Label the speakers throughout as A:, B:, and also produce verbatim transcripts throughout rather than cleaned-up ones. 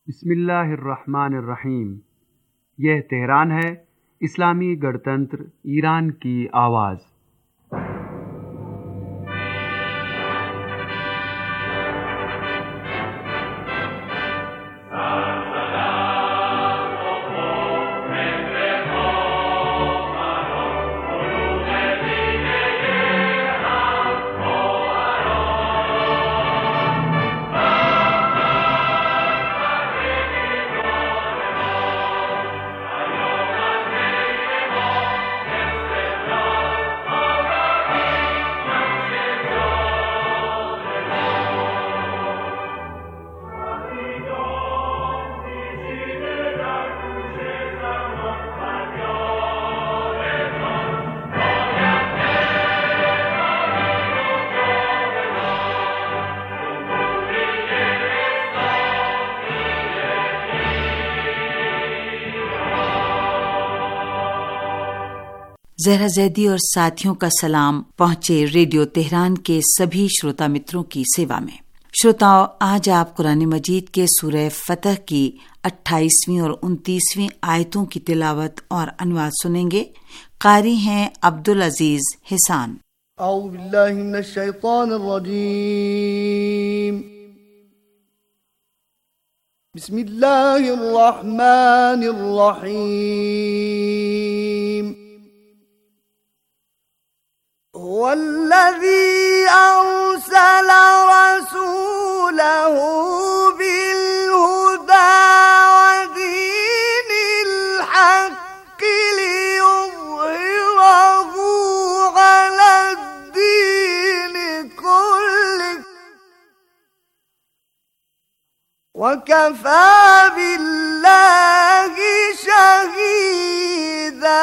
A: बिस्मिल्लाहिर्रहमानिर्रहीम। यह तेहरान है, इस्लामी गणतंत्र ईरान की आवाज़।
B: ज़हरा ज़ैदी और साथियों का सलाम पहुंचे रेडियो तेहरान के सभी श्रोता मित्रों की सेवा में। श्रोताओं, आज आप कुरान मजीद के सूरह फतह की अट्ठाईसवीं और उनतीसवीं आयतों की तिलावत और अनुवाद सुनेंगे। कारी हैं अब्दुल अजीज हिसान।
C: औज़ु बिल्लाहि मिनश शैतानिर रजीम। बिस्मिल्लाहिर रहमानिर रहीम। वल्लज़ी अरसल रसूलहु बिलहुदा वदीनिल हक़्क़ि लियुज़हिरहु अलद्दीनि कुल्लिहि वकफ़ा बिल्लाहि शहीदा।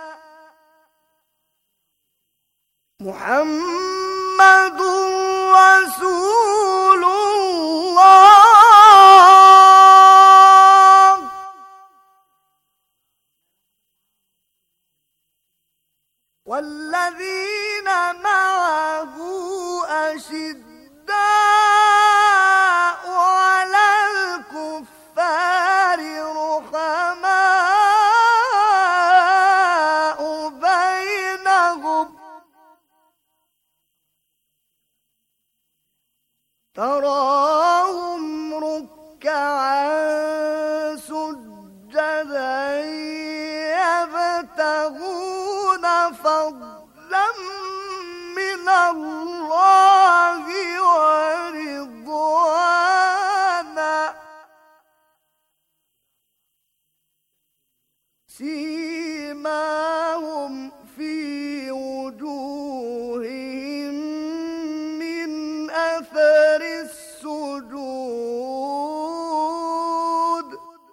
C: मुहम्मदुर रसूलुल्लाह वल्लज़ीना मअहु अशिद्दाउ अलल कुफ़्फ़ारि रुहमाउ बैनहुम तराहुम रुक्कअन सुज्जदन यब्तगून फज़लन मिनल्लाहि व रिज़वाना सीमाहुम फी वजूहिहिम मिन अथर السجود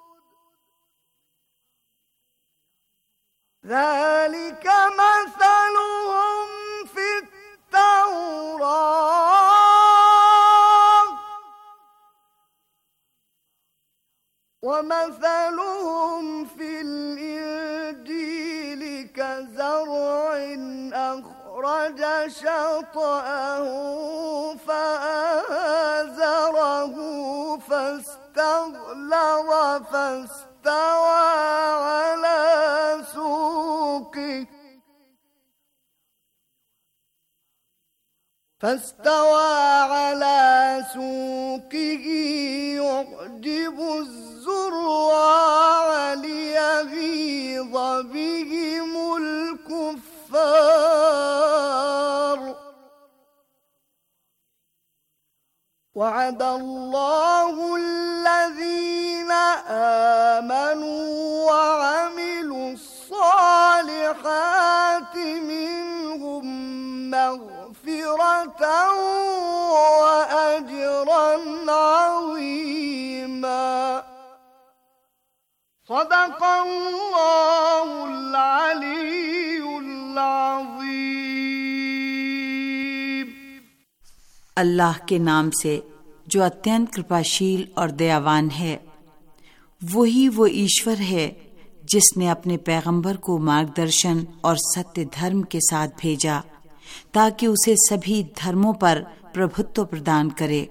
C: ذلك مثلهم في التوراة ومثلهم في الإنجيل كزرع أخرج شطأه فآزره فاستغلظ فاستوى على سوقه فاستوى على سوقه يعجب الزراع ليغيظ بهم الكفار وعد الله الذين آمنوا وعملوا الصالحات منهم مغفرة وأجرا عظيما صدق الله العلي العظيم।
B: अल्लाह के नाम से जो अत्यंत कृपाशील और दयावान है। वही वो ईश्वर है जिसने अपने पैगंबर को मार्गदर्शन और सत्य धर्म के साथ भेजा ताकि उसे सभी धर्मों पर प्रभुत्व प्रदान करे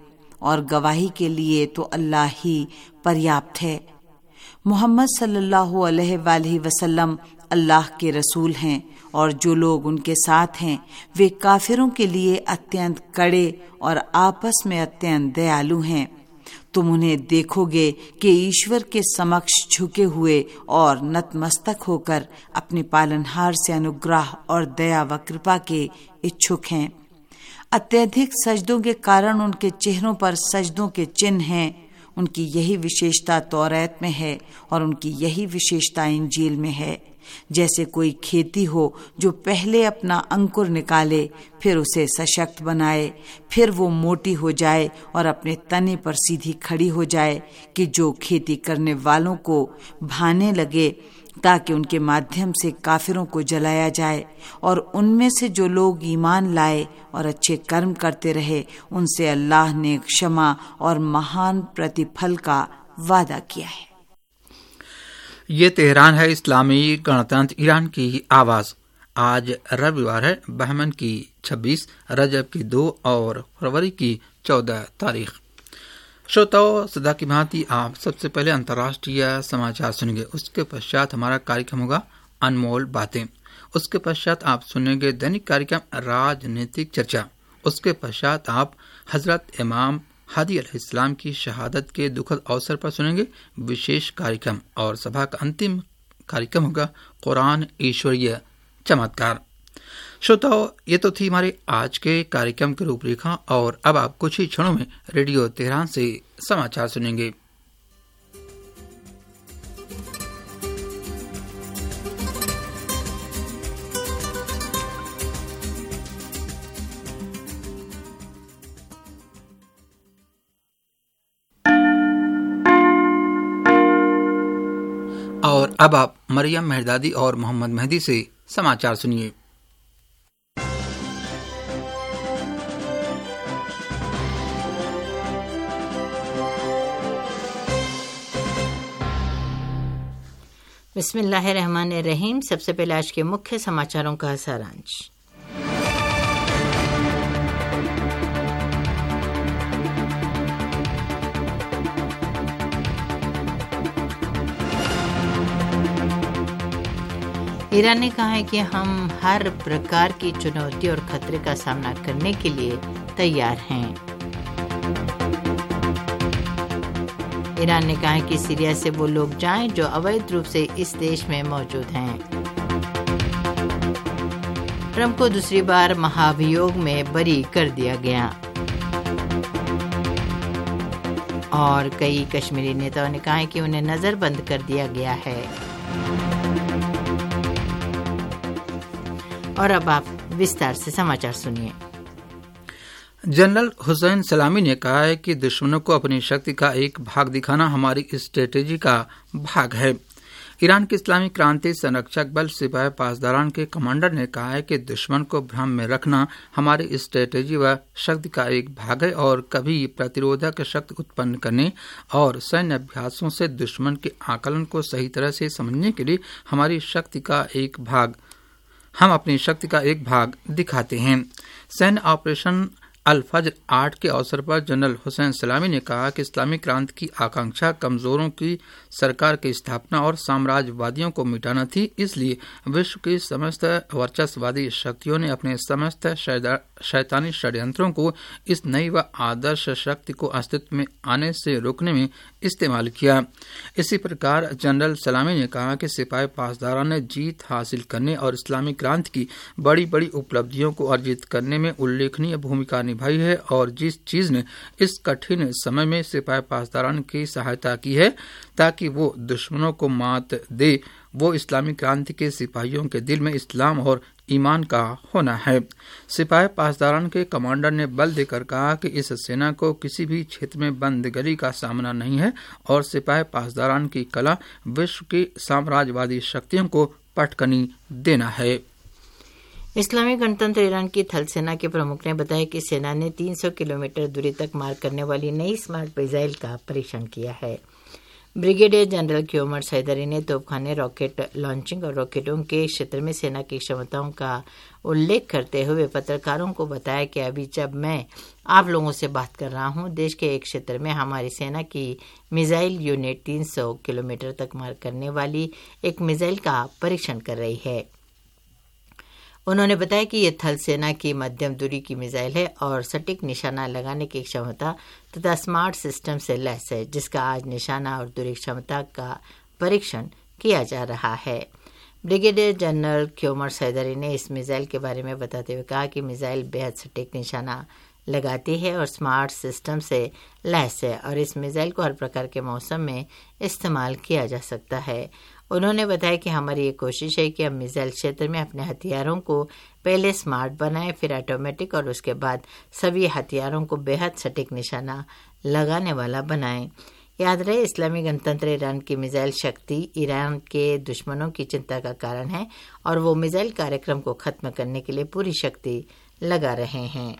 B: और गवाही के लिए तो अल्लाह ही पर्याप्त है। मोहम्मद सल्लल्लाहु अलैहि वसल्लम अल्लाह के रसूल हैं और जो लोग उनके साथ हैं वे काफिरों के लिए अत्यंत कड़े और आपस में अत्यंत दयालु हैं। तुम उन्हें देखोगे कि ईश्वर के समक्ष झुके हुए और नतमस्तक होकर अपने पालनहार से अनुग्रह और दया व कृपा के इच्छुक हैं। अत्यधिक सजदों के कारण उनके चेहरों पर सजदों के चिन्ह हैं। उनकी यही विशेषता तौरात में है और उनकी यही विशेषता इंजील में है। जैसे कोई खेती हो जो पहले अपना अंकुर निकाले, फिर उसे सशक्त बनाए, फिर वो मोटी हो जाए और अपने तने पर सीधी खड़ी हो जाए, कि जो खेती करने वालों को भाने लगे ताकि उनके माध्यम से काफिरों को जलाया जाए। और उनमें से जो लोग ईमान लाए और अच्छे कर्म करते रहे उनसे अल्लाह ने क्षमा और महान प्रतिफल का वादा किया है।
D: ये तेहरान है, इस्लामी गणतंत्र ईरान की आवाज। आज रविवार है, बहमन की छब्बीस, रजब की दो और फरवरी की चौदह तारीख। श्रोताओ, सदा की भांति आप सबसे पहले अंतर्राष्ट्रीय समाचार सुनेंगे। उसके पश्चात हमारा कार्यक्रम होगा अनमोल बातें। उसके पश्चात आप सुनेंगे दैनिक कार्यक्रम राजनीतिक चर्चा। उसके पश्चात आप हजरत इमाम हादी अलैहिस्सलाम की शहादत के दुखद अवसर पर सुनेंगे विशेष कार्यक्रम। और सभा का अंतिम कार्यक्रम होगा कुरान ईश्वरीय चमत्कार। श्रोताओ, ये तो थी हमारे आज के कार्यक्रम की रूपरेखा। और अब आप कुछ ही क्षणों में रेडियो तेहरान से समाचार सुनेंगे। और अब आप मरियम मेहरदादी और मोहम्मद मेहदी से समाचार सुनिए।
E: बिस्मिल्लाहिर्रहमानिर्रहीम। सबसे पहले आज के मुख्य समाचारों का सारांश। ईरान ने कहा है कि हम हर प्रकार की चुनौती और खतरे का सामना करने के लिए तैयार हैं। ईरान ने कहा है कि सीरिया से वो लोग जाएं जो अवैध रूप से इस देश में मौजूद हैं। ट्रंप को दूसरी बार महाभियोग में बरी कर दिया गया। और कई कश्मीरी नेताओं ने कहा है कि उन्हें नजरबंद कर दिया गया है। और अब आप विस्तार से समाचार सुनिए।
D: जनरल हुसैन सलामी ने कहा है कि दुश्मनों को अपनी शक्ति का एक भाग दिखाना हमारी स्ट्रेटेजी का भाग है। ईरान के इस्लामी क्रांति संरक्षक बल सिपाही पासदारान के कमांडर ने कहा है कि दुश्मन को भ्रम में रखना हमारी स्ट्रेटेजी व शक्ति का एक भाग है और कभी प्रतिरोधक शक्ति उत्पन्न करने और सैन्य अभ्यासों से दुश्मन के आकलन को सही तरह से समझने के लिए हमारी शक्ति का एक भाग हम अपनी शक्ति का एक भाग दिखाते हैं। सैन्य ऑपरेशन अल फज्र आठ के अवसर पर जनरल हुसैन सलामी ने कहा कि इस्लामी क्रांति की आकांक्षा कमजोरों की सरकार की स्थापना और साम्राज्यवादियों को मिटाना थी। इसलिए विश्व की समस्त वर्चस्ववादी शक्तियों ने अपने समस्त शैतानी षड्यंत्रों को इस नई व आदर्श शक्ति को अस्तित्व में आने से रोकने में इस्तेमाल किया। इसी प्रकार जनरल सलामी ने कहा कि सिपाही पासदारों ने जीत हासिल करने और इस्लामी क्रांति की बड़ी बड़ी उपलब्धियों को अर्जित करने में उल्लेखनीय भूमिका निभाई है और जिस चीज ने इस कठिन समय में सिपाही पासदारान की सहायता की है ताकि वो दुश्मनों को मात दे, वो इस्लामी क्रांति के सिपाहियों के दिल में इस्लाम और ईमान का होना है। सिपाही पासदारान के कमांडर ने बल देकर कहा कि इस सेना को किसी भी क्षेत्र में बंदगरी का सामना नहीं है और सिपाही पासदारान की कला विश्व की साम्राज्यवादी शक्तियों को पटकनी देना है।
E: इस्लामी गणतंत्र ईरान की थल सेना के प्रमुख ने बताया कि सेना ने तीन सौ किलोमीटर दूरी तक मार करने वाली नई स्मार्ट मिसाइल का परीक्षण किया है। ब्रिगेडियर जनरल क्योमर सैदरी ने तोपखाने, रॉकेट लॉन्चिंग और रॉकेटों के क्षेत्र में सेना की क्षमताओं का उल्लेख करते हुए पत्रकारों को बताया कि अभी जब मैं आप लोगों से बात कर रहा हूं, देश के एक क्षेत्र में हमारी सेना की मिसाइल यूनिट तीन सौ किलोमीटर तक मार करने वाली एक मिसाइल का परीक्षण कर रही है। उन्होंने बताया कि यह थल सेना की मध्यम दूरी की मिसाइल है और सटीक निशाना लगाने की क्षमता तथा स्मार्ट सिस्टम से लैस है, जिसका आज निशाना और दूरी क्षमता का परीक्षण किया जा रहा है। ब्रिगेडियर जनरल क्योमर सैदरी ने इस मिसाइल के बारे में बताते हुए कहा कि मिसाइल बेहद सटीक निशाना लगाती है और स्मार्ट सिस्टम से लैस है और इस मिसाइल को हर प्रकार के मौसम में इस्तेमाल किया जा सकता है। उन्होंने बताया कि हमारी ये कोशिश है कि हम मिसाइल क्षेत्र में अपने हथियारों को पहले स्मार्ट बनाएं, फिर ऑटोमेटिक और उसके बाद सभी हथियारों को बेहद सटीक निशाना लगाने वाला बनाएं। याद रहे, इस्लामी गणतंत्र ईरान की मिसाइल शक्ति ईरान के दुश्मनों की चिंता का कारण है और वो मिसाइल कार्यक्रम को खत्म करने के लिए पूरी शक्ति लगा रहे हैं।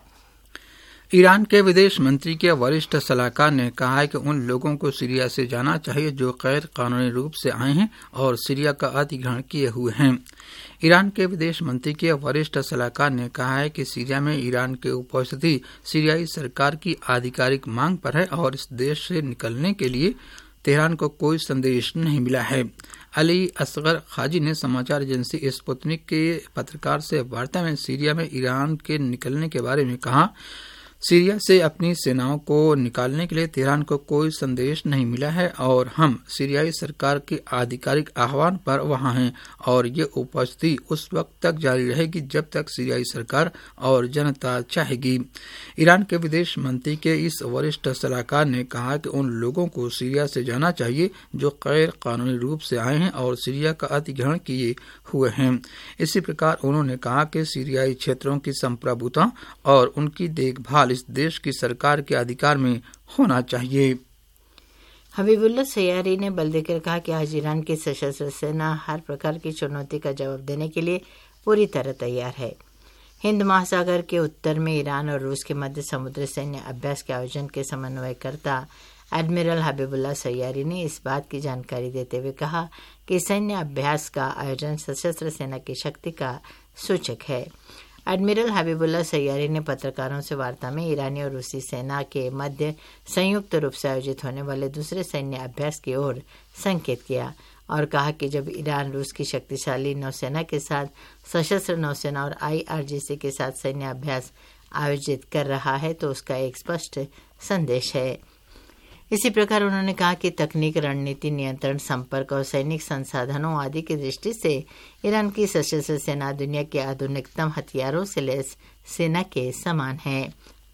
D: ईरान के विदेश मंत्री के वरिष्ठ सलाहकार ने कहा है कि उन लोगों को सीरिया से जाना चाहिए जो गैर कानूनी रूप से आए हैं और सीरिया का अधिग्रहण किए हुए हैं। ईरान के विदेश मंत्री के वरिष्ठ सलाहकार ने कहा है कि सीरिया में ईरान की उपस्थिति सीरियाई सरकार की आधिकारिक मांग पर है और इस देश से निकलने के लिए तेहरान को कोई संदेश नहीं मिला है। अली असगर खाजी ने समाचार एजेंसी स्पुतनिक के पत्रकार से वार्ता में सीरिया में ईरान के निकलने के बारे में कहा, सीरिया से अपनी सेनाओं को निकालने के लिए तेहरान को कोई संदेश नहीं मिला है और हम सीरियाई सरकार के आधिकारिक आह्वान पर वहां हैं और ये उपस्थिति उस वक्त तक जारी रहेगी जब तक सीरियाई सरकार और जनता चाहेगी। ईरान के विदेश मंत्री के इस वरिष्ठ सलाहकार ने कहा कि उन लोगों को सीरिया से जाना चाहिए जो गैर कानूनी रूप से आए हैं और सीरिया का अधिग्रहण किए हुए हैं। इसी प्रकार उन्होंने कहा कि सीरियाई क्षेत्रों की संप्रभुता और उनकी देखभाल इस देश की सरकार के अधिकार में होना चाहिए।
E: हबीबुल्ला सैयारी ने बल देकर कहा कि आज ईरान की सशस्त्र सेना हर प्रकार की चुनौती का जवाब देने के लिए पूरी तरह तैयार है। हिंद महासागर के उत्तर में ईरान और रूस के मध्य समुद्री सैन्य अभ्यास के आयोजन के समन्वयकर्ता एडमिरल हबीबुल्ला सैयारी ने इस बात की जानकारी देते हुए कहा कि सैन्य अभ्यास का आयोजन सशस्त्र सेना की शक्ति का सूचक है। एडमिरल हबीबुल्ला सैयारी ने पत्रकारों से वार्ता में ईरानी और रूसी सेना के मध्य संयुक्त रूप से आयोजित होने वाले दूसरे सैन्य अभ्यास की ओर संकेत किया और कहा कि जब ईरान रूस की शक्तिशाली नौसेना के साथ सशस्त्र नौसेना और आईआरजीसी के साथ सैन्य अभ्यास आयोजित कर रहा है तो उसका एक स्पष्ट संदेश है। इसी प्रकार उन्होंने कहा कि तकनीक, रणनीति, नियंत्रण, संपर्क और सैनिक संसाधनों आदि की दृष्टि से ईरान की सशस्त्र सेना दुनिया के आधुनिकतम हथियारों से लैस सेना के समान है।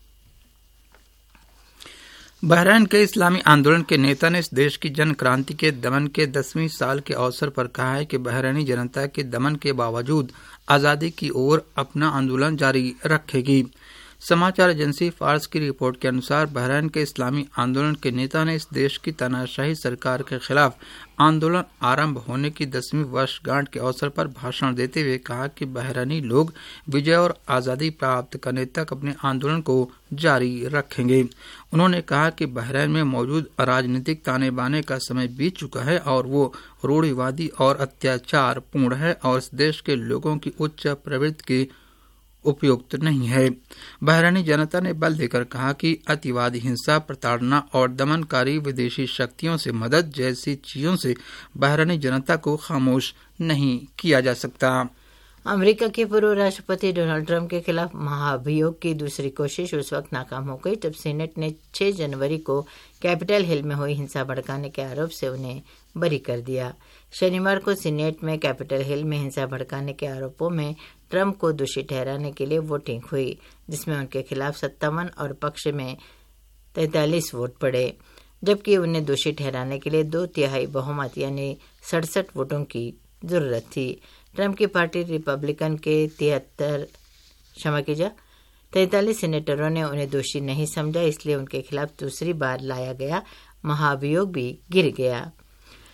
D: बहरीन के इस्लामी आंदोलन के नेता ने इस देश की जन क्रांति के दमन के दसवीं साल के अवसर पर कहा है कि बहरीनी जनता के दमन के बावजूद आज़ादी की ओर अपना आंदोलन जारी रखेगी। समाचार एजेंसी फार्स की रिपोर्ट के अनुसार बहरीन के इस्लामी आंदोलन के नेता ने इस देश की तानाशाही सरकार के खिलाफ आंदोलन आरंभ होने की दसवीं वर्षगांठ के अवसर पर भाषण देते हुए कहा कि बहरीनी लोग विजय और आज़ादी प्राप्त करने तक अपने आंदोलन को जारी रखेंगे। उन्होंने कहा कि बहरीन में मौजूद राजनीतिक ताने बाने का समय बीत चुका है और वो रूढ़िवादी और अत्याचार पूर्ण है और इस देश के लोगों की उच्च प्रवृत्ति की उपयुक्त नहीं है। बहरीनी जनता ने बल देकर कहा कि अतिवादी हिंसा, प्रताड़ना और दमनकारी विदेशी शक्तियों से मदद जैसी चीजों से बहरीनी जनता को खामोश नहीं किया जा सकता।
E: अमेरिका के पूर्व राष्ट्रपति डोनाल्ड ट्रंप के खिलाफ महाभियोग की दूसरी कोशिश उस वक्त नाकाम हो गई जब सीनेट ने छह जनवरी को कैपिटल हिल में हुई हिंसा भड़काने के आरोप से उन्हें बरी कर दिया। शनिवार को सीनेट में कैपिटल हिल में हिंसा भड़काने के आरोपों में ट्रंप को दोषी ठहराने के लिए वोटिंग हुई, जिसमें उनके खिलाफ सत्तावन और पक्ष में तैंतालीस वोट पड़े, जबकि उन्हें दोषी ठहराने के लिए दो तिहाई बहुमत यानी सड़सठ वोटों की जरूरत थी। ट्रंप की पार्टी रिपब्लिकन के तिहत्तर क्षमा कीजिए तैंतालीस सीनेटरों ने उन्हें दोषी नहीं समझा, इसलिए उनके खिलाफ दूसरी बार लाया गया महाभियोग भी गिर गया।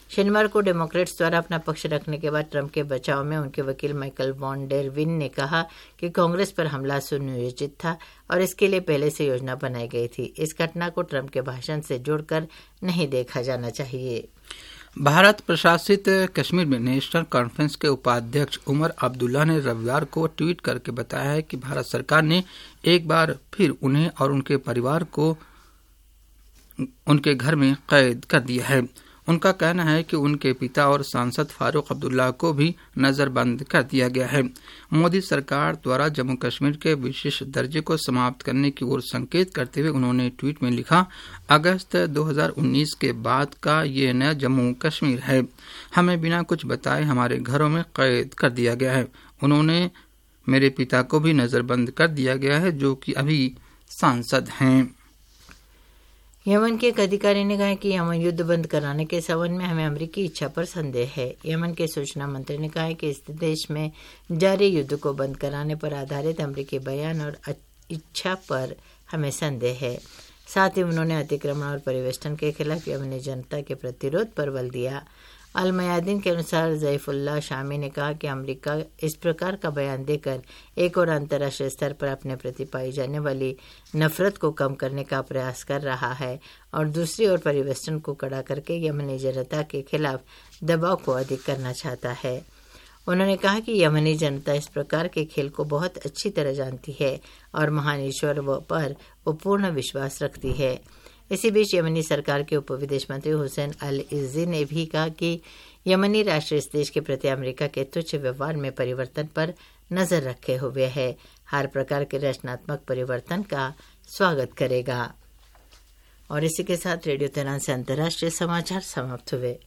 E: शनिवार को डेमोक्रेट्स द्वारा अपना पक्ष रखने के बाद ट्रंप के बचाव में उनके वकील माइकल वॉन डेर विन ने कहा कि कांग्रेस पर हमला सुनियोजित था और इसके लिए पहले से योजना बनाई गई थी। इस घटना को ट्रंप के भाषण से जोड़कर नहीं देखा जाना चाहिए।
D: भारत प्रशासित कश्मीर में नेशनल कॉन्फ्रेंस के उपाध्यक्ष उमर अब्दुल्ला ने रविवार को ट्वीट करके बताया है कि भारत सरकार ने एक बार फिर उन्हें और उनके परिवार को उनके घर में कैद कर दिया है। उनका कहना है कि उनके पिता और सांसद फारूक अब्दुल्ला को भी नजरबंद कर दिया गया है। मोदी सरकार द्वारा जम्मू कश्मीर के विशेष दर्जे को समाप्त करने की ओर संकेत करते हुए उन्होंने ट्वीट में लिखा, अगस्त दो हज़ार उन्नीस के बाद का ये नया जम्मू कश्मीर है। हमें बिना कुछ बताए हमारे घरों में कैद कर दिया गया है। उन्होंने मेरे पिता को भी नजरबंद कर दिया गया है, जो कि अभी सांसद हैं।
E: यमन के एक अधिकारी ने कहा कि यमन युद्ध बंद कराने के संबंध में हमें अमेरिकी इच्छा पर संदेह है। यमन के सूचना मंत्री ने कहा कि इस देश में जारी युद्ध को बंद कराने पर आधारित अमेरिकी बयान और इच्छा पर हमें संदेह है। साथ ही उन्होंने अतिक्रमण और परिवेष्टन के खिलाफ यमनी जनता के प्रतिरोध पर बल दिया। अल मयादीन के अनुसार ज़ैफुल्लाह शामी ने कहा कि अमेरिका इस प्रकार का बयान देकर एक और अंतर्राष्ट्रीय स्तर पर अपने प्रति पाई जाने वाली नफरत को कम करने का प्रयास कर रहा है और दूसरी ओर परिवेष्टन को कड़ा करके यमनी जनता के खिलाफ दबाव को अधिक करना चाहता है। उन्होंने कहा कि यमनी जनता इस प्रकार के खेल को बहुत अच्छी तरह जानती है और महान ईश्वर पर वो पूर्ण विश्वास रखती है। इसी बीच यमनी सरकार के उप विदेश मंत्री हुसैन अल इज़्ज़ी ने भी कहा कि यमनी राष्ट्र इस देश के प्रति अमेरिका के तुच्छ व्यवहार में परिवर्तन पर नजर रखे हुए है, हर प्रकार के रचनात्मक परिवर्तन का स्वागत करेगा। और इसी के साथ रेडियो तेहरान से अंतर्राष्ट्रीय समाचार समाप्त हुए।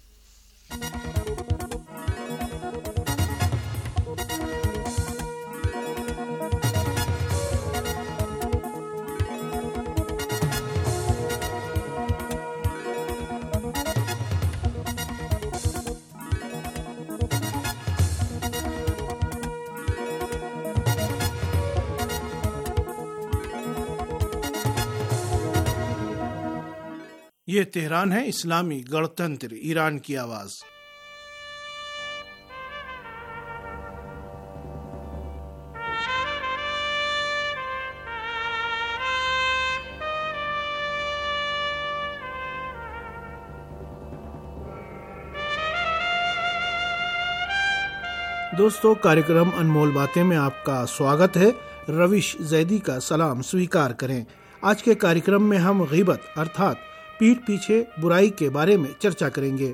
F: ये तेहरान है, इस्लामी गणतंत्र ईरान की आवाज। दोस्तों, कार्यक्रम अनमोल बातें में आपका स्वागत है। रविश जैदी का सलाम स्वीकार करें। आज के कार्यक्रम में हम गीबत अर्थात पीठ पीछे बुराई के बारे में चर्चा करेंगे।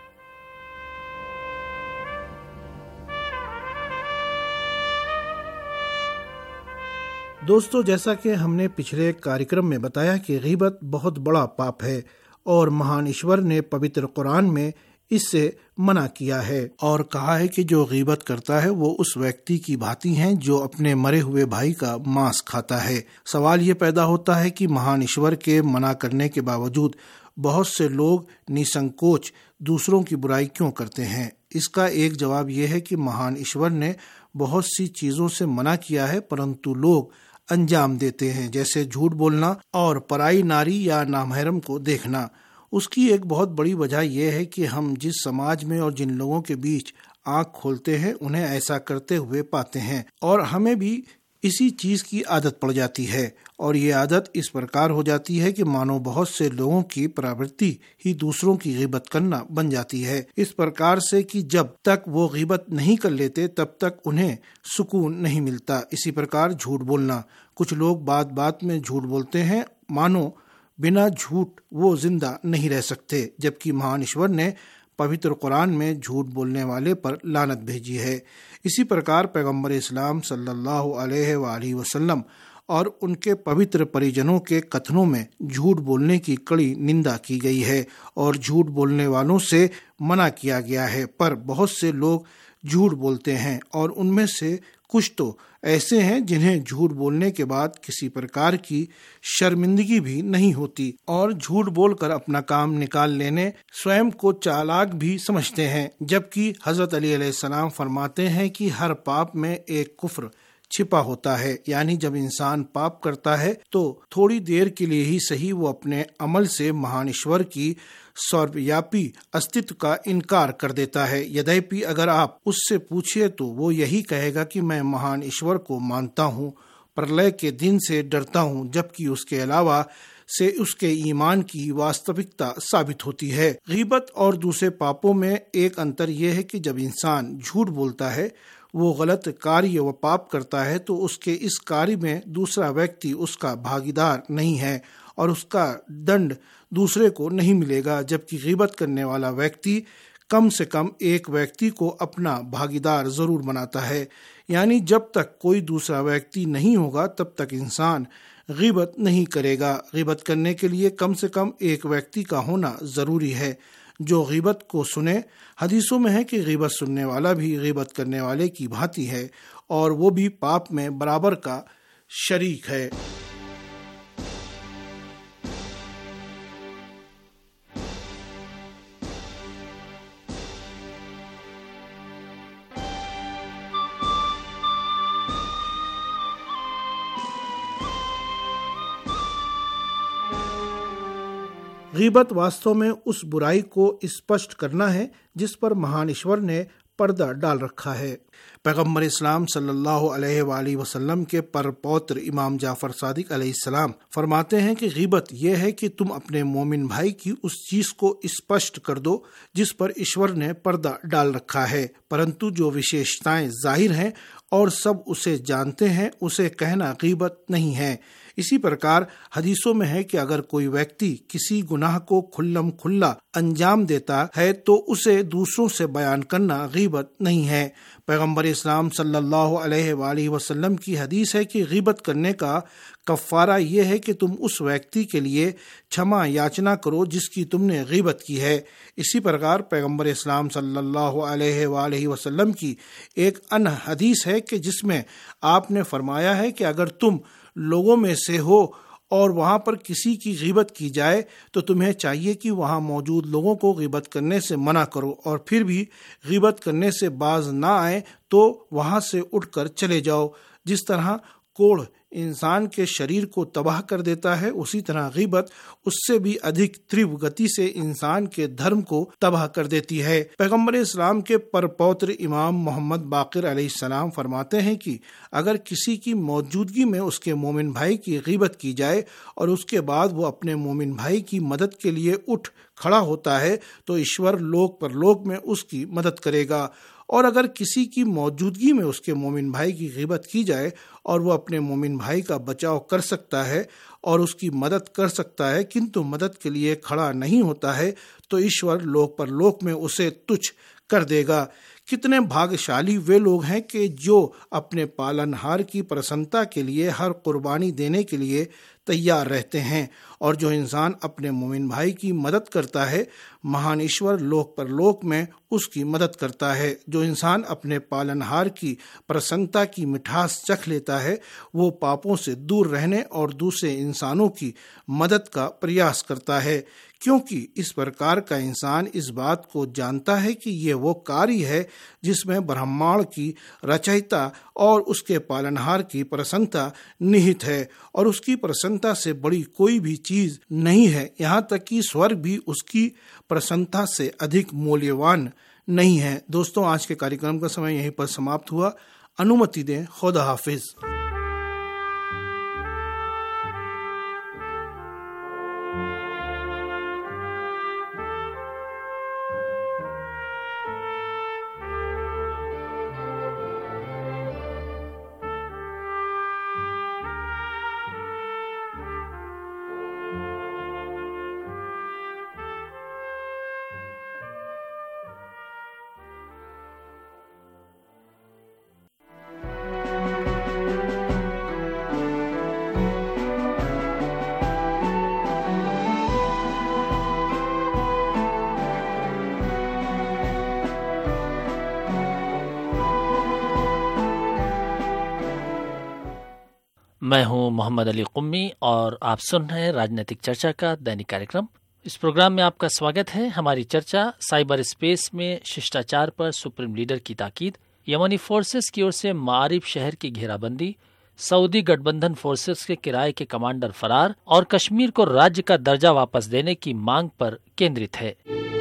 F: दोस्तों, जैसा कि हमने पिछले कार्यक्रम में बताया कि गीबत बहुत बड़ा पाप है और महान ईश्वर ने पवित्र कुरान में इससे मना किया है और कहा है कि जो गीबत करता है वो उस व्यक्ति की भांति है जो अपने मरे हुए भाई का मांस खाता है। सवाल ये पैदा होता है कि महान ईश्वर के मना करने के बावजूद बहुत से लोग निसंकोच दूसरों की बुराई क्यों करते हैं। इसका एक जवाब यह है कि महान ईश्वर ने बहुत सी चीजों से मना किया है परंतु लोग अंजाम देते हैं, जैसे झूठ बोलना और पराई नारी या नामहरम को देखना। उसकी एक बहुत बड़ी वजह यह है कि हम जिस समाज में और जिन लोगों के बीच आंख खोलते हैं उन्हें ऐसा करते हुए पाते हैं और हमें भी इसी चीज की आदत पड़ जाती है और ये आदत इस प्रकार हो जाती है कि मानो बहुत से लोगों की प्रवृत्ति ही दूसरों की गीबत करना बन जाती है, इस प्रकार से कि जब तक वो गीबत नहीं कर लेते तब तक उन्हें सुकून नहीं मिलता। इसी प्रकार झूठ बोलना, कुछ लोग बात बात में झूठ बोलते हैं मानो बिना झूठ वो जिंदा नहीं रह सकते, जबकि महान ईश्वर ने पवित्र कुरान में झूठ बोलने वाले पर लानत भेजी है। इसी प्रकार पैगंबर इस्लाम सल्लल्लाहु अलैहि वसल्लम और उनके पवित्र परिजनों के कथनों में झूठ बोलने की कड़ी निंदा की गई है और झूठ बोलने वालों से मना किया गया है। पर बहुत से लोग झूठ बोलते हैं और उनमें से कुछ तो ऐसे हैं जिन्हें झूठ बोलने के बाद किसी प्रकार की शर्मिंदगी भी नहीं होती और झूठ बोलकर अपना काम निकाल लेने स्वयं को चालाक भी समझते हैं, जबकि हजरत अली अलैहिस्सलाम फरमाते हैं कि हर पाप में एक कुफ्र छिपा होता है। यानी जब इंसान पाप करता है तो थोड़ी देर के लिए ही सही वो अपने अमल से महान ईश्वर की सर्वव्यापी अस्तित्व का इनकार कर देता है। यद्यपि अगर आप उससे पूछिए तो वो यही कहेगा कि मैं महान ईश्वर को मानता हूँ, प्रलय के दिन से डरता हूँ, जबकि उसके अलावा से उसके ईमान की वास्तविकता साबित होती है। गीबत और दूसरे पापों में एक अंतर यह है कि जब इंसान झूठ बोलता है, वो गलत कार्य व पाप करता है, तो उसके इस कार्य में दूसरा व्यक्ति उसका भागीदार नहीं है और उसका दंड दूसरे को नहीं मिलेगा। जबकि गीबत करने वाला व्यक्ति कम से कम एक व्यक्ति को अपना भागीदार जरूर बनाता है। यानी जब तक कोई दूसरा व्यक्ति नहीं होगा तब तक इंसान गीबत नहीं करेगा। गीबत करने के लिए कम से कम एक व्यक्ति का होना जरूरी है जो गीबत को सुने। हदीसों में है कि गीबत सुनने वाला भी गीबत करने वाले की भांति है और वो भी पाप में बराबर का शरीक है। गीबत वास्तव में उस बुराई को स्पष्ट करना है जिस पर महान ईश्वर ने पर्दा डाल रखा है। पैगम्बर इस्लाम सल्लल्लाहु अलैहि वसल्लम के पर पौत्र इमाम जाफर सादिक अलैहिस्सलाम फरमाते हैं कि गीबत यह है कि तुम अपने मोमिन भाई की उस चीज को स्पष्ट कर दो जिस पर ईश्वर ने पर्दा डाल रखा है, परंतु जो विशेषताएं जाहिर हैं और सब उसे जानते हैं, उसे कहना गीबत नहीं है। इसी प्रकार हदीसों में है कि अगर कोई व्यक्ति किसी गुनाह को खुल्लम खुल्ला अंजाम देता है तो उसे दूसरों से बयान करना गीबत नहीं है। पैगम्बर इस्लाम सल्लल्लाहु अलैहि वसल्लम की हदीस है कि गीबत करने का कफ़ारा यह है कि तुम उस व्यक्ति के लिए क्षमा याचना करो जिसकी तुमने गीबत की है। इसी प्रकार पैगम्बर इस्लाम सल्लल्लाहु अलैहि वसल्लम की एक अन्य हदीस है कि जिसमें आपने फरमाया है कि अगर तुम लोगों में से हो और वहाँ पर किसी की गीबत की जाए तो तुम्हें चाहिए कि वहाँ मौजूद लोगों को गीबत करने से मना करो, और फिर भी गीबत करने से बाज ना आए तो वहाँ से उठकर चले जाओ। जिस तरह कोढ़ इंसान के शरीर को तबाह कर देता है, उसी तरह गीबत उससे भी अधिक तीव्र गति से इंसान के धर्म को तबाह कर देती है। पैगम्बर इस्लाम के परपौत्र इमाम मोहम्मद बाकिर अलैहिस्सलाम फरमाते हैं कि अगर किसी की मौजूदगी में उसके मोमिन भाई की गीबत की जाए और उसके बाद वो अपने मोमिन भाई की मदद के लिए उठ खड़ा होता है तो ईश्वर लोक परलोक में उसकी मदद करेगा। और अगर किसी की मौजूदगी में उसके मोमिन भाई की गीबत की जाए और वो अपने मोमिन भाई का बचाव कर सकता है और उसकी मदद कर सकता है किंतु मदद के लिए खड़ा नहीं होता है तो ईश्वर लोक परलोक में उसे तुच्छ कर देगा। कितने भाग्यशाली वे लोग हैं कि जो अपने पालनहार की प्रसन्नता के लिए हर कुर्बानी देने के लिए तैयार रहते हैं। और जो इंसान अपने मोमिन भाई की मदद करता है, महान ईश्वर लोक परलोक में उसकी मदद करता है। जो इंसान अपने पालनहार की प्रसन्नता की मिठास चख लेता है, वो पापों से दूर रहने और दूसरे इंसानों की मदद का प्रयास करता है, क्योंकि इस प्रकार का इंसान इस बात को जानता है कि यह वो कार्य है जिसमें ब्रह्मांड की रचयिता और उसके पालनहार की प्रसन्नता निहित है और उसकी प्रसन्नता से बड़ी कोई भी चीज नहीं है। यहाँ तक कि स्वर्ग भी उसकी प्रसन्नता से अधिक मूल्यवान नहीं है। दोस्तों, आज के कार्यक्रम का समय यहीं पर समाप्त हुआ। अनुमति दें। खुदा हाफिज।
G: मैं हूं मोहम्मद अली कुम्मी और आप सुन रहे हैं राजनीतिक चर्चा का दैनिक कार्यक्रम। इस प्रोग्राम में आपका स्वागत है। हमारी चर्चा साइबर स्पेस में शिष्टाचार पर सुप्रीम लीडर की ताकीद, यमनी फोर्सेस की ओर से मारिब शहर की घेराबंदी, सऊदी गठबंधन फोर्सेस के किराए के कमांडर फरार और कश्मीर को राज्य का दर्जा वापस देने की मांग पर केंद्रित है।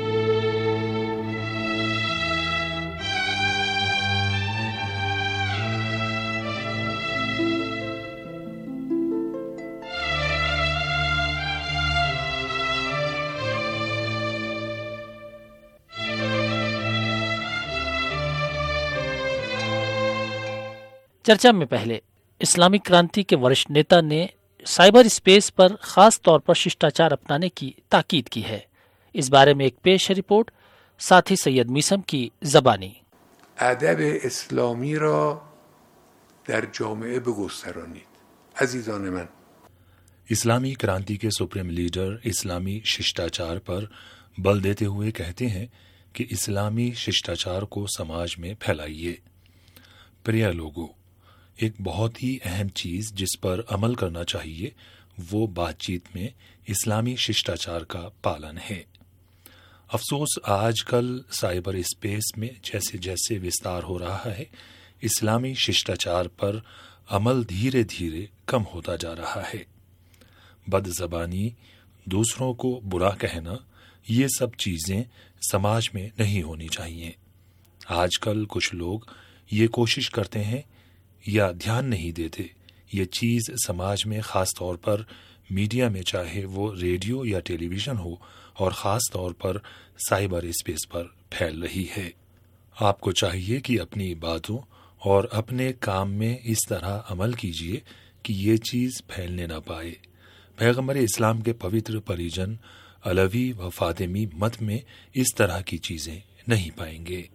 G: चर्चा में पहले इस्लामिक क्रांति के वरिष्ठ नेता ने साइबर स्पेस पर खास तौर पर शिष्टाचार अपनाने की ताकीद की है। इस बारे में एक पेश रिपोर्ट साथी सैयद मीसम की जबानी।
H: अदब इस्लामी را در جامعه بگسترانید. عزیزان من،
I: इस्लामी क्रांति के सुप्रीम लीडर इस्लामी शिष्टाचार पर बल देते हुए कहते हैं कि इस्लामी शिष्टाचार को समाज में फैलाइए। प्रिय लोगों, एक बहुत ही अहम चीज जिस पर अमल करना चाहिए वो बातचीत में इस्लामी शिष्टाचार का पालन है। अफसोस आजकल साइबर स्पेस में जैसे जैसे विस्तार हो रहा है, इस्लामी शिष्टाचार पर अमल धीरे धीरे कम होता जा रहा है। बदज़बानी, दूसरों को बुरा कहना, ये सब चीजें समाज में नहीं होनी चाहिए। आजकल कुछ लोग ये कोशिश करते हैं या ध्यान नहीं देते, ये चीज समाज में खास तौर पर मीडिया में, चाहे वो रेडियो या टेलीविजन हो, और खास तौर पर साइबर स्पेस पर फैल रही है। आपको चाहिए कि अपनी बातों और अपने काम में इस तरह अमल कीजिए कि ये चीज फैलने ना पाए। पैगंबर इस्लाम के पवित्र परिजन अलवी व फातिमी मत में इस तरह की चीजें नहीं पाएंगे।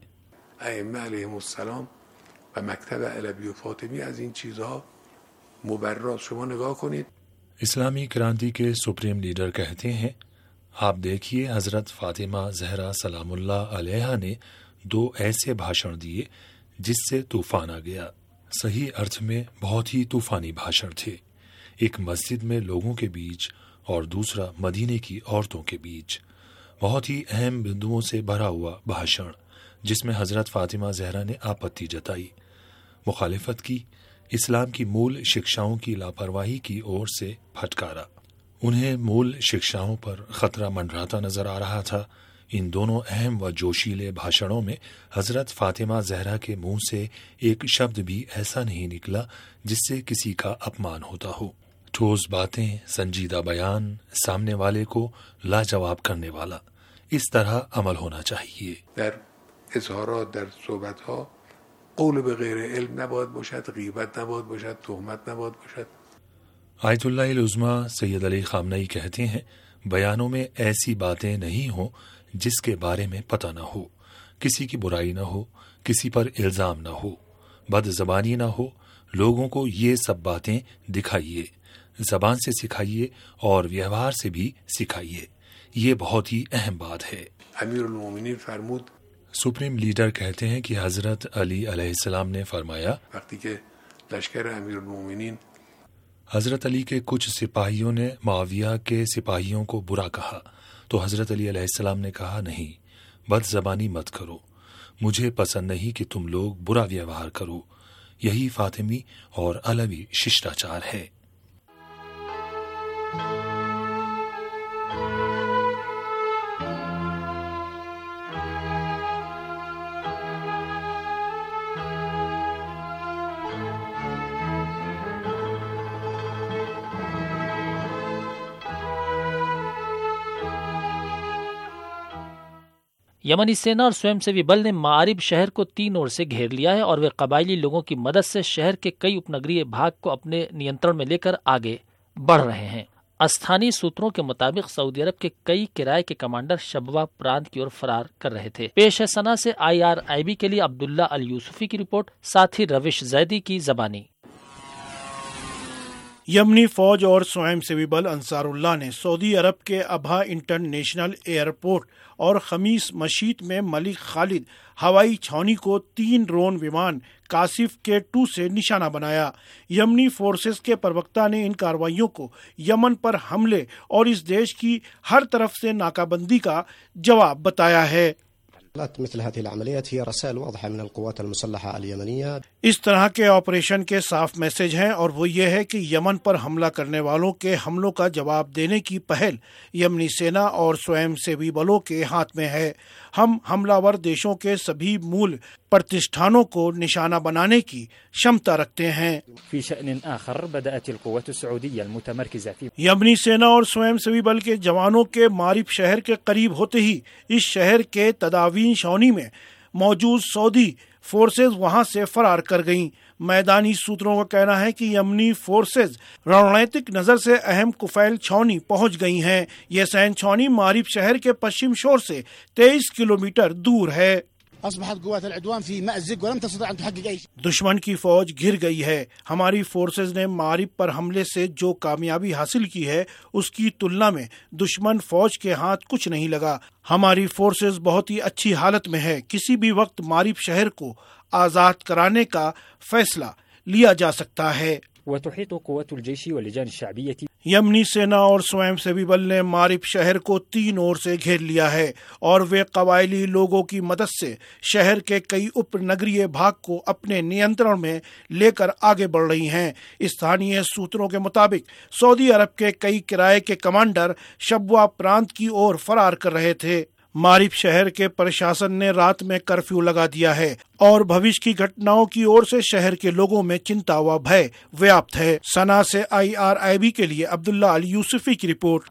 H: و مکتب علوی و فاطمی از این چیزها مبرا شما نگاه کنید.
I: इस्लामी क्रांति के सुप्रीम लीडर कहते हैं, आप देखिए हजरत फातिमा जहरा सलामुल्लाह अलैहा ने दो ऐसे भाषण दिए जिससे तूफान आ गया। सही अर्थ में बहुत ही तूफानी भाषण थे। एक मस्जिद में लोगों के बीच और दूसरा मदीने की औरतों के बीच। बहुत ही अहम बिंदुओं से भरा हुआ भाषण जिसमें हजरत फातिमा जहरा ने आपत्ति जताई, मुखालिफत की, इस्लाम की मूल शिक्षाओं की लापरवाही की ओर से फटकारा। उन्हें मूल शिक्षाओं पर खतरा मंडराता नजर आ रहा था। इन दोनों अहम व जोशीले भाषणों में हजरत फातिमा जहरा के मुंह से एक शब्द भी ऐसा नहीं निकला जिससे किसी का अपमान होता हो। ठोस बातें, संजीदा बयान, सामने वाले को लाजवाब करने वाला, इस तरह अमल होना चाहिए।
H: در اظهارات، در صحبت‌ها قول به غیر علم نباید باشد، غیبت نباید باشد، تهمت نباید باشد।
I: Ayatollah Uzma Sayyid Ali Khamenei कहते हैं, बयानों में ऐसी बातें नहीं हो जिसके बारे में पता न हो, किसी की बुराई न हो, किसी पर इल्जाम न हो, बदज़बानी न हो। लोगों को ये सब बातें दिखाइए, जबान से सिखाइए और व्यवहार से भी सिखाइए। ये बहुत ही अहम बात है।
H: अमीरुल मोमिनीन फरमूद,
I: सुप्रीम लीडर कहते हैं कि हजरत अली अलैहिस्सलाम ने फरमाया,
H: वक्ती के लश्कर अमीरुल मोमिनीन,
I: हजरत अली के कुछ सिपाहियों ने मुआविया के सिपाहियों को बुरा कहा तो हजरत अली अलैहिस्सलाम ने कहा, नहीं, बदज़बानी मत करो, मुझे पसंद नहीं कि तुम लोग बुरा व्यवहार करो। यही फातिमी और अलवी शिष्टाचार है।
G: यमनी सेना और स्वयंसेवी बल ने मारिब शहर को तीन ओर से घेर लिया है और वे कबायली लोगों की मदद से शहर के कई उपनगरीय भाग को अपने नियंत्रण में लेकर आगे बढ़ रहे हैं। स्थानीय सूत्रों के मुताबिक सऊदी अरब के कई किराए के कमांडर शबवा प्रांत की ओर फरार कर रहे थे। पेश है सना से आई आर आई बी के लिए अब्दुल्ला अल यूसुफी की रिपोर्ट, साथ ही रविश जैदी की जबानी।
F: यमनी फौज और स्वयंसेवी बल अंसारुल्लाह ने सऊदी अरब के अबहा इंटरनेशनल एयरपोर्ट और खमीस मशीत में मलिक खालिद हवाई छावनी को तीन ड्रोन विमान कासिफ के टू से निशाना बनाया। यमनी फोर्सेस के प्रवक्ता ने इन कार्रवाइयों को यमन पर हमले और इस देश की हर तरफ से नाकाबंदी का जवाब बताया है। इस तरह के ऑपरेशन के साफ मैसेज हैं और वो ये है कि यमन पर हमला करने वालों के हमलों का जवाब देने की पहल यमनी सेना और स्वयंसेवी बलों के हाथ में है। हम हमलावर देशों के सभी मूल प्रतिष्ठानों को निशाना बनाने की क्षमता रखते हैं। यमनी सेना और स्वयंसेवी बल के जवानों के मारिब शहर के करीब होते ही इस शहर के तदावीन शौनी में मौजूद सऊदी फोर्सेज वहां से फरार कर गईं। मैदानी सूत्रों का कहना है कि यमनी फोर्सेज रणनीतिक नजर से अहम कुफैल छावनी पहुंच गई हैं। यह सैन छावनी मारिब शहर के पश्चिम शोर से तेईस किलोमीटर दूर है। दुश्मन की फौज घिर गई है। हमारी फोर्सेज ने मारिब पर हमले से जो कामयाबी हासिल की है उसकी तुलना में दुश्मन फौज के हाथ कुछ नहीं लगा। हमारी फोर्सेज बहुत ही अच्छी हालत में है। किसी भी वक्त मारिब शहर को आजाद कराने का फैसला लिया जा सकता है। यमनी सेना और स्वयंसेवी बल ने मारिब शहर को तीन ओर से घेर लिया है और वे कबायली लोगों की मदद से शहर के कई उपनगरीय भाग को अपने नियंत्रण में लेकर आगे बढ़ रही हैं। स्थानीय सूत्रों के मुताबिक सऊदी अरब के कई किराए के कमांडर शबवा प्रांत की ओर फरार कर रहे थे। मारिब शहर के प्रशासन ने रात में कर्फ्यू लगा दिया है और भविष्य की घटनाओं की ओर से शहर के लोगों में चिंता व भय व्याप्त है। सना से आई आर आई बी के लिए अब्दुल्ला अली यूसुफी की रिपोर्ट।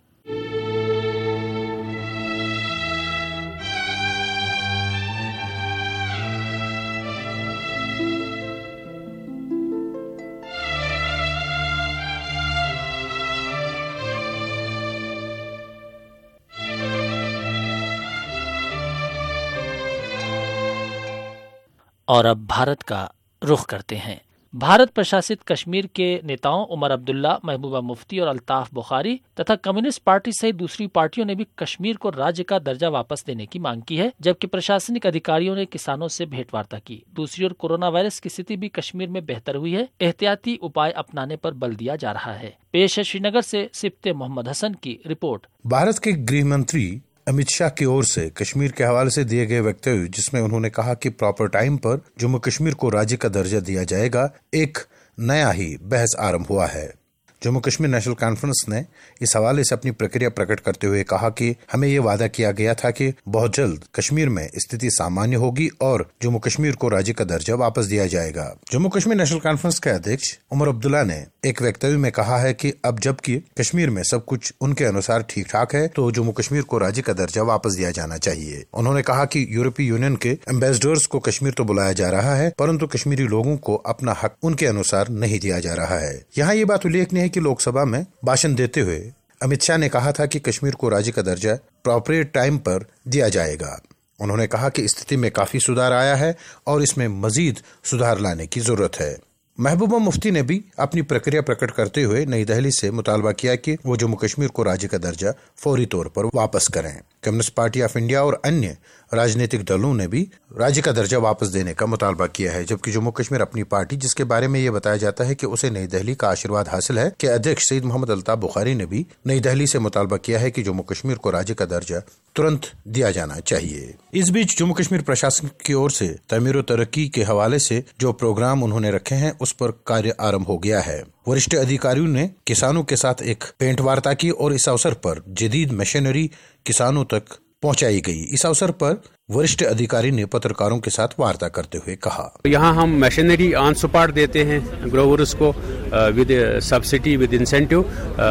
G: और अब भारत का रुख करते हैं। भारत प्रशासित कश्मीर के नेताओं उमर अब्दुल्ला, महबूबा मुफ्ती और अल्ताफ बुखारी तथा कम्युनिस्ट पार्टी सहित दूसरी पार्टियों ने भी कश्मीर को राज्य का दर्जा वापस देने की मांग की है, जबकि प्रशासनिक अधिकारियों ने किसानों से भेंटवार्ता की। दूसरी ओर कोरोना वायरस की स्थिति भी कश्मीर में बेहतर हुई है। एहतियाती उपाय अपनाने पर बल दिया जा रहा है। पेश है श्रीनगर से सिप्ते मोहम्मद हसन की रिपोर्ट।
J: भारत के गृह मंत्री अमित शाह की ओर से कश्मीर के हवाले से दिए गए वक्तव्य, जिसमें उन्होंने कहा कि प्रॉपर टाइम पर जम्मू कश्मीर को राज्य का दर्जा दिया जाएगा, एक नया ही बहस आरंभ हुआ है। जम्मू कश्मीर नेशनल कॉन्फ्रेंस ने इस हवाले से अपनी प्रक्रिया प्रकट करते हुए कहा कि हमें ये वादा किया गया था कि बहुत जल्द कश्मीर में स्थिति सामान्य होगी और जम्मू कश्मीर को राज्य का दर्जा वापस दिया जाएगा। जम्मू कश्मीर नेशनल कॉन्फ्रेंस के अध्यक्ष उमर अब्दुल्ला ने एक वक्तव्य में कहा है कि अब जबकि कश्मीर में सब कुछ उनके अनुसार ठीक ठाक है, तो जम्मू कश्मीर को राज्य का दर्जा वापस दिया जाना चाहिए। उन्होंने कहा कि यूरोपीय यूनियन के एम्बेसडर्स को कश्मीर तो बुलाया जा रहा है, परंतु कश्मीरी लोगों को अपना हक उनके अनुसार नहीं दिया जा रहा है। यहाँ ये बात उल्लेखनीय है कि लोकसभा में भाषण देते हुए अमित शाह ने कहा था कि कश्मीर को राज्य का दर्जा प्रॉपर टाइम पर दिया जाएगा। उन्होंने कहा कि स्थिति में काफी सुधार आया है और इसमें मजीद सुधार लाने की जरूरत है। महबूबा मुफ्ती ने भी अपनी प्रक्रिया प्रकट करते हुए नई दिल्ली से मुतालबा किया कि वो जम्मू कश्मीर को राज्य का दर्जा फौरी तौर पर वापस करें। कम्युनिस्ट पार्टी ऑफ इंडिया और अन्य राजनीतिक दलों ने भी राज्य का दर्जा वापस देने का मुतालबा किया है, जबकि जम्मू कश्मीर अपनी पार्टी, जिसके बारे में ये बताया जाता है कि उसे नई दिल्ली का आशीर्वाद हासिल है, के अध्यक्ष सईद मोहम्मद अल्ताफ बुखारी ने भी नई दिल्ली से मुतालबा किया है कि जम्मू कश्मीर को राज्य का दर्जा तुरंत दिया जाना चाहिए। इस बीच जम्मू कश्मीर प्रशासन की ओर से तमीर और तरक्की के हवाले से जो प्रोग्राम उन्होंने रखे हैं उस पर कार्य आरंभ हो गया है। वरिष्ठ अधिकारियों ने किसानों के साथ एक भेंट वार्ता की और इस अवसर पर जदीद मशीनरी किसानों तक पहुंचाई गई। इस अवसर पर वरिष्ठ अधिकारी ने पत्रकारों के साथ वार्ता करते हुए कहा,
K: यहाँ हम मशीनरी ऑन स्पॉट देते हैं ग्रोवर्स को विद सब्सिडी विद इंसेंटिव,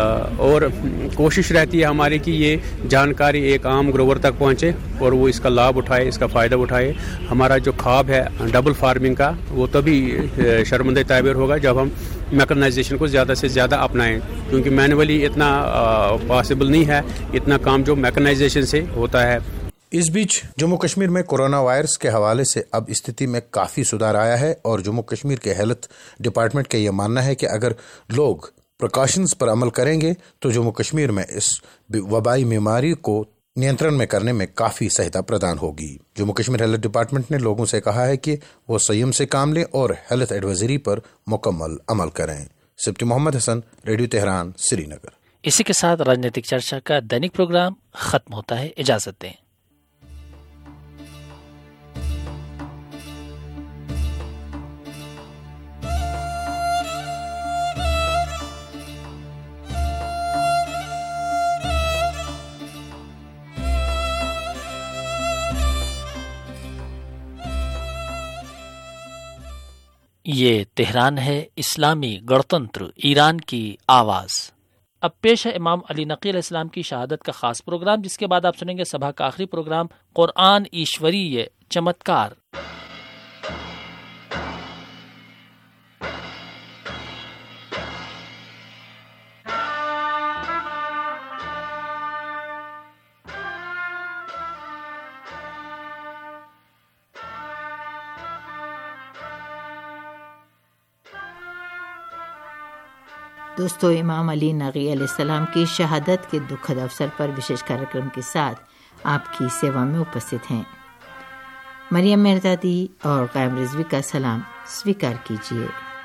K: और कोशिश रहती है हमारी कि ये जानकारी एक आम ग्रोवर तक पहुँचे और वो इसका लाभ उठाए, इसका फ़ायदा उठाए। हमारा जो ख्वाब है डबल फार्मिंग का, वो तभी शर्मंदे ताबिर होगा जब हम मैकेनाइजेशन को ज़्यादा से ज़्यादा अपनाएं, क्योंकि मैनुअली इतना पॉसिबल नहीं है, इतना काम जो मैकेनाइजेशन से होता है।
J: इस बीच जम्मू कश्मीर में कोरोना वायरस के हवाले से अब स्थिति में काफी सुधार आया है और जम्मू कश्मीर के हेल्थ डिपार्टमेंट का यह मानना है कि अगर लोग प्रिकॉशंस पर अमल करेंगे तो जम्मू कश्मीर में इस वबाई बीमारी को नियंत्रण में करने में काफी सहायता प्रदान होगी। जम्मू कश्मीर हेल्थ डिपार्टमेंट ने लोगों से कहा है कि वो संयम से काम लें और हेल्थ एडवाइजरी पर मुकम्मल अमल करें। Sibti Mohammad Hasan, radio Tehran, Srinagar.
G: इसी के साथ राजनीतिक चर्चा का दैनिक प्रोग्राम खत्म होता है। इजाजत दें। ये तेहरान है, इस्लामी गणतंत्र ईरान की आवाज़। अब पेश है इमाम अली नकी अलैहिस्सलाम की शहादत का खास प्रोग्राम, जिसके बाद आप सुनेंगे सभा का आखिरी प्रोग्राम कुरान ईश्वरीय चमत्कार।
E: दोस्तों, इमाम अली नकी अलैहिस्सलाम की शहादत के दुखद अवसर पर विशेष कार्यक्रम के साथ आपकी सेवा में उपस्थित हैं मरियम मिर्जादी और कायम रिजवी का सलाम स्वीकार कीजिए।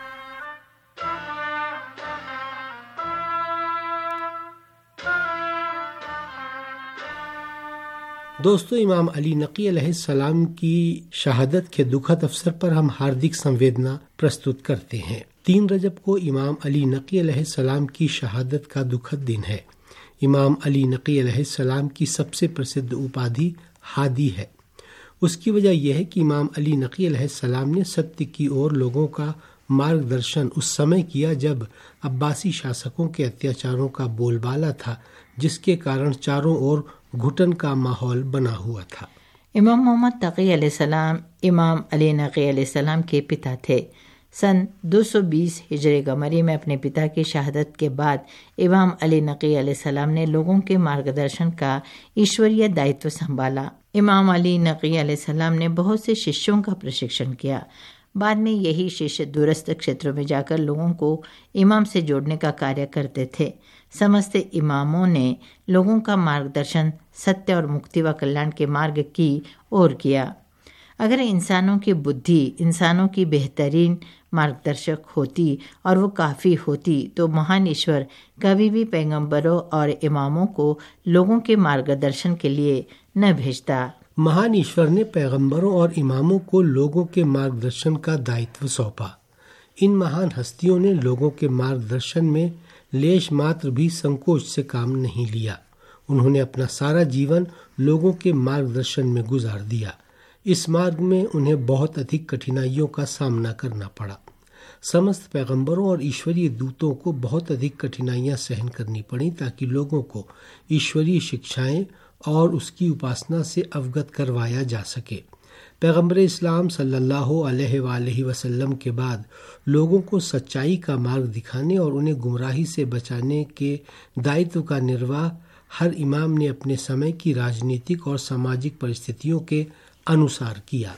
F: दोस्तों, इमाम अली नकी अलैहिस्सलाम की शहादत के दुखद अवसर पर हम हार्दिक संवेदना प्रस्तुत करते हैं। तीन रजब को इमाम अली नकी अलैहिस्सलाम की शहादत का दुखद दिन है। इमाम अली नकी अलैहिस्सलाम की सबसे प्रसिद्ध उपाधि हादी है। उसकी वजह यह है कि इमाम अली नकी अलैहिस्सलाम ने सत्य की ओर लोगों का मार्गदर्शन उस समय किया जब अब्बासी शासकों के अत्याचारों का बोलबाला था, जिसके कारण चारों ओर घुटन का माहौल बना हुआ था।
E: इमाम मोहम्मद तकी अलैहिस्सलाम इमाम अली नकी अलैहिस्सलाम के पिता थे। सन दो सौ बीस हिजरी कमरी में अपने पिता की शहादत के बाद इमाम अली नकी अलैहिस्सलाम ने लोगों के मार्गदर्शन का ईश्वरीय दायित्व संभाला। इमाम अली नकी अलैहिस्सलाम ने बहुत से शिष्यों का प्रशिक्षण किया। बाद में यही शिष्य दूरस्थ क्षेत्रों में जाकर लोगों को इमाम से जोड़ने का कार्य करते थे। समस्त इमामों ने लोगों का मार्गदर्शन सत्य और मुक्ति व कल्याण के मार्ग की ओर किया। अगर इंसानों की बुद्धि इंसानों की बेहतरीन मार्गदर्शक होती और वो काफ़ी होती तो महान ईश्वर कभी भी पैगंबरों और इमामों को लोगों के मार्गदर्शन के लिए न भेजता।
F: महान ईश्वर ने पैगंबरों और इमामों को लोगों के मार्गदर्शन का दायित्व सौंपा। इन महान हस्तियों ने लोगों के मार्गदर्शन में लेश मात्र भी संकोच से काम नहीं लिया। उन्होंने अपना सारा जीवन लोगों के मार्गदर्शन में गुजार दिया। इस मार्ग में उन्हें बहुत अधिक कठिनाइयों का सामना करना पड़ा। समस्त पैगंबरों और ईश्वरीय दूतों को बहुत अधिक कठिनाइयां सहन करनी पड़ी ताकि लोगों को ईश्वरीय शिक्षाएं और उसकी उपासना से अवगत करवाया जा सके। पैगंबर इस्लाम सल्लल्लाहु अलैहि वसल्लम के बाद लोगों को सच्चाई का मार्ग दिखाने और उन्हें गुमराही से बचाने के दायित्व का निर्वाह हर इमाम ने अपने समय की राजनीतिक और सामाजिक परिस्थितियों के अनुसार किया।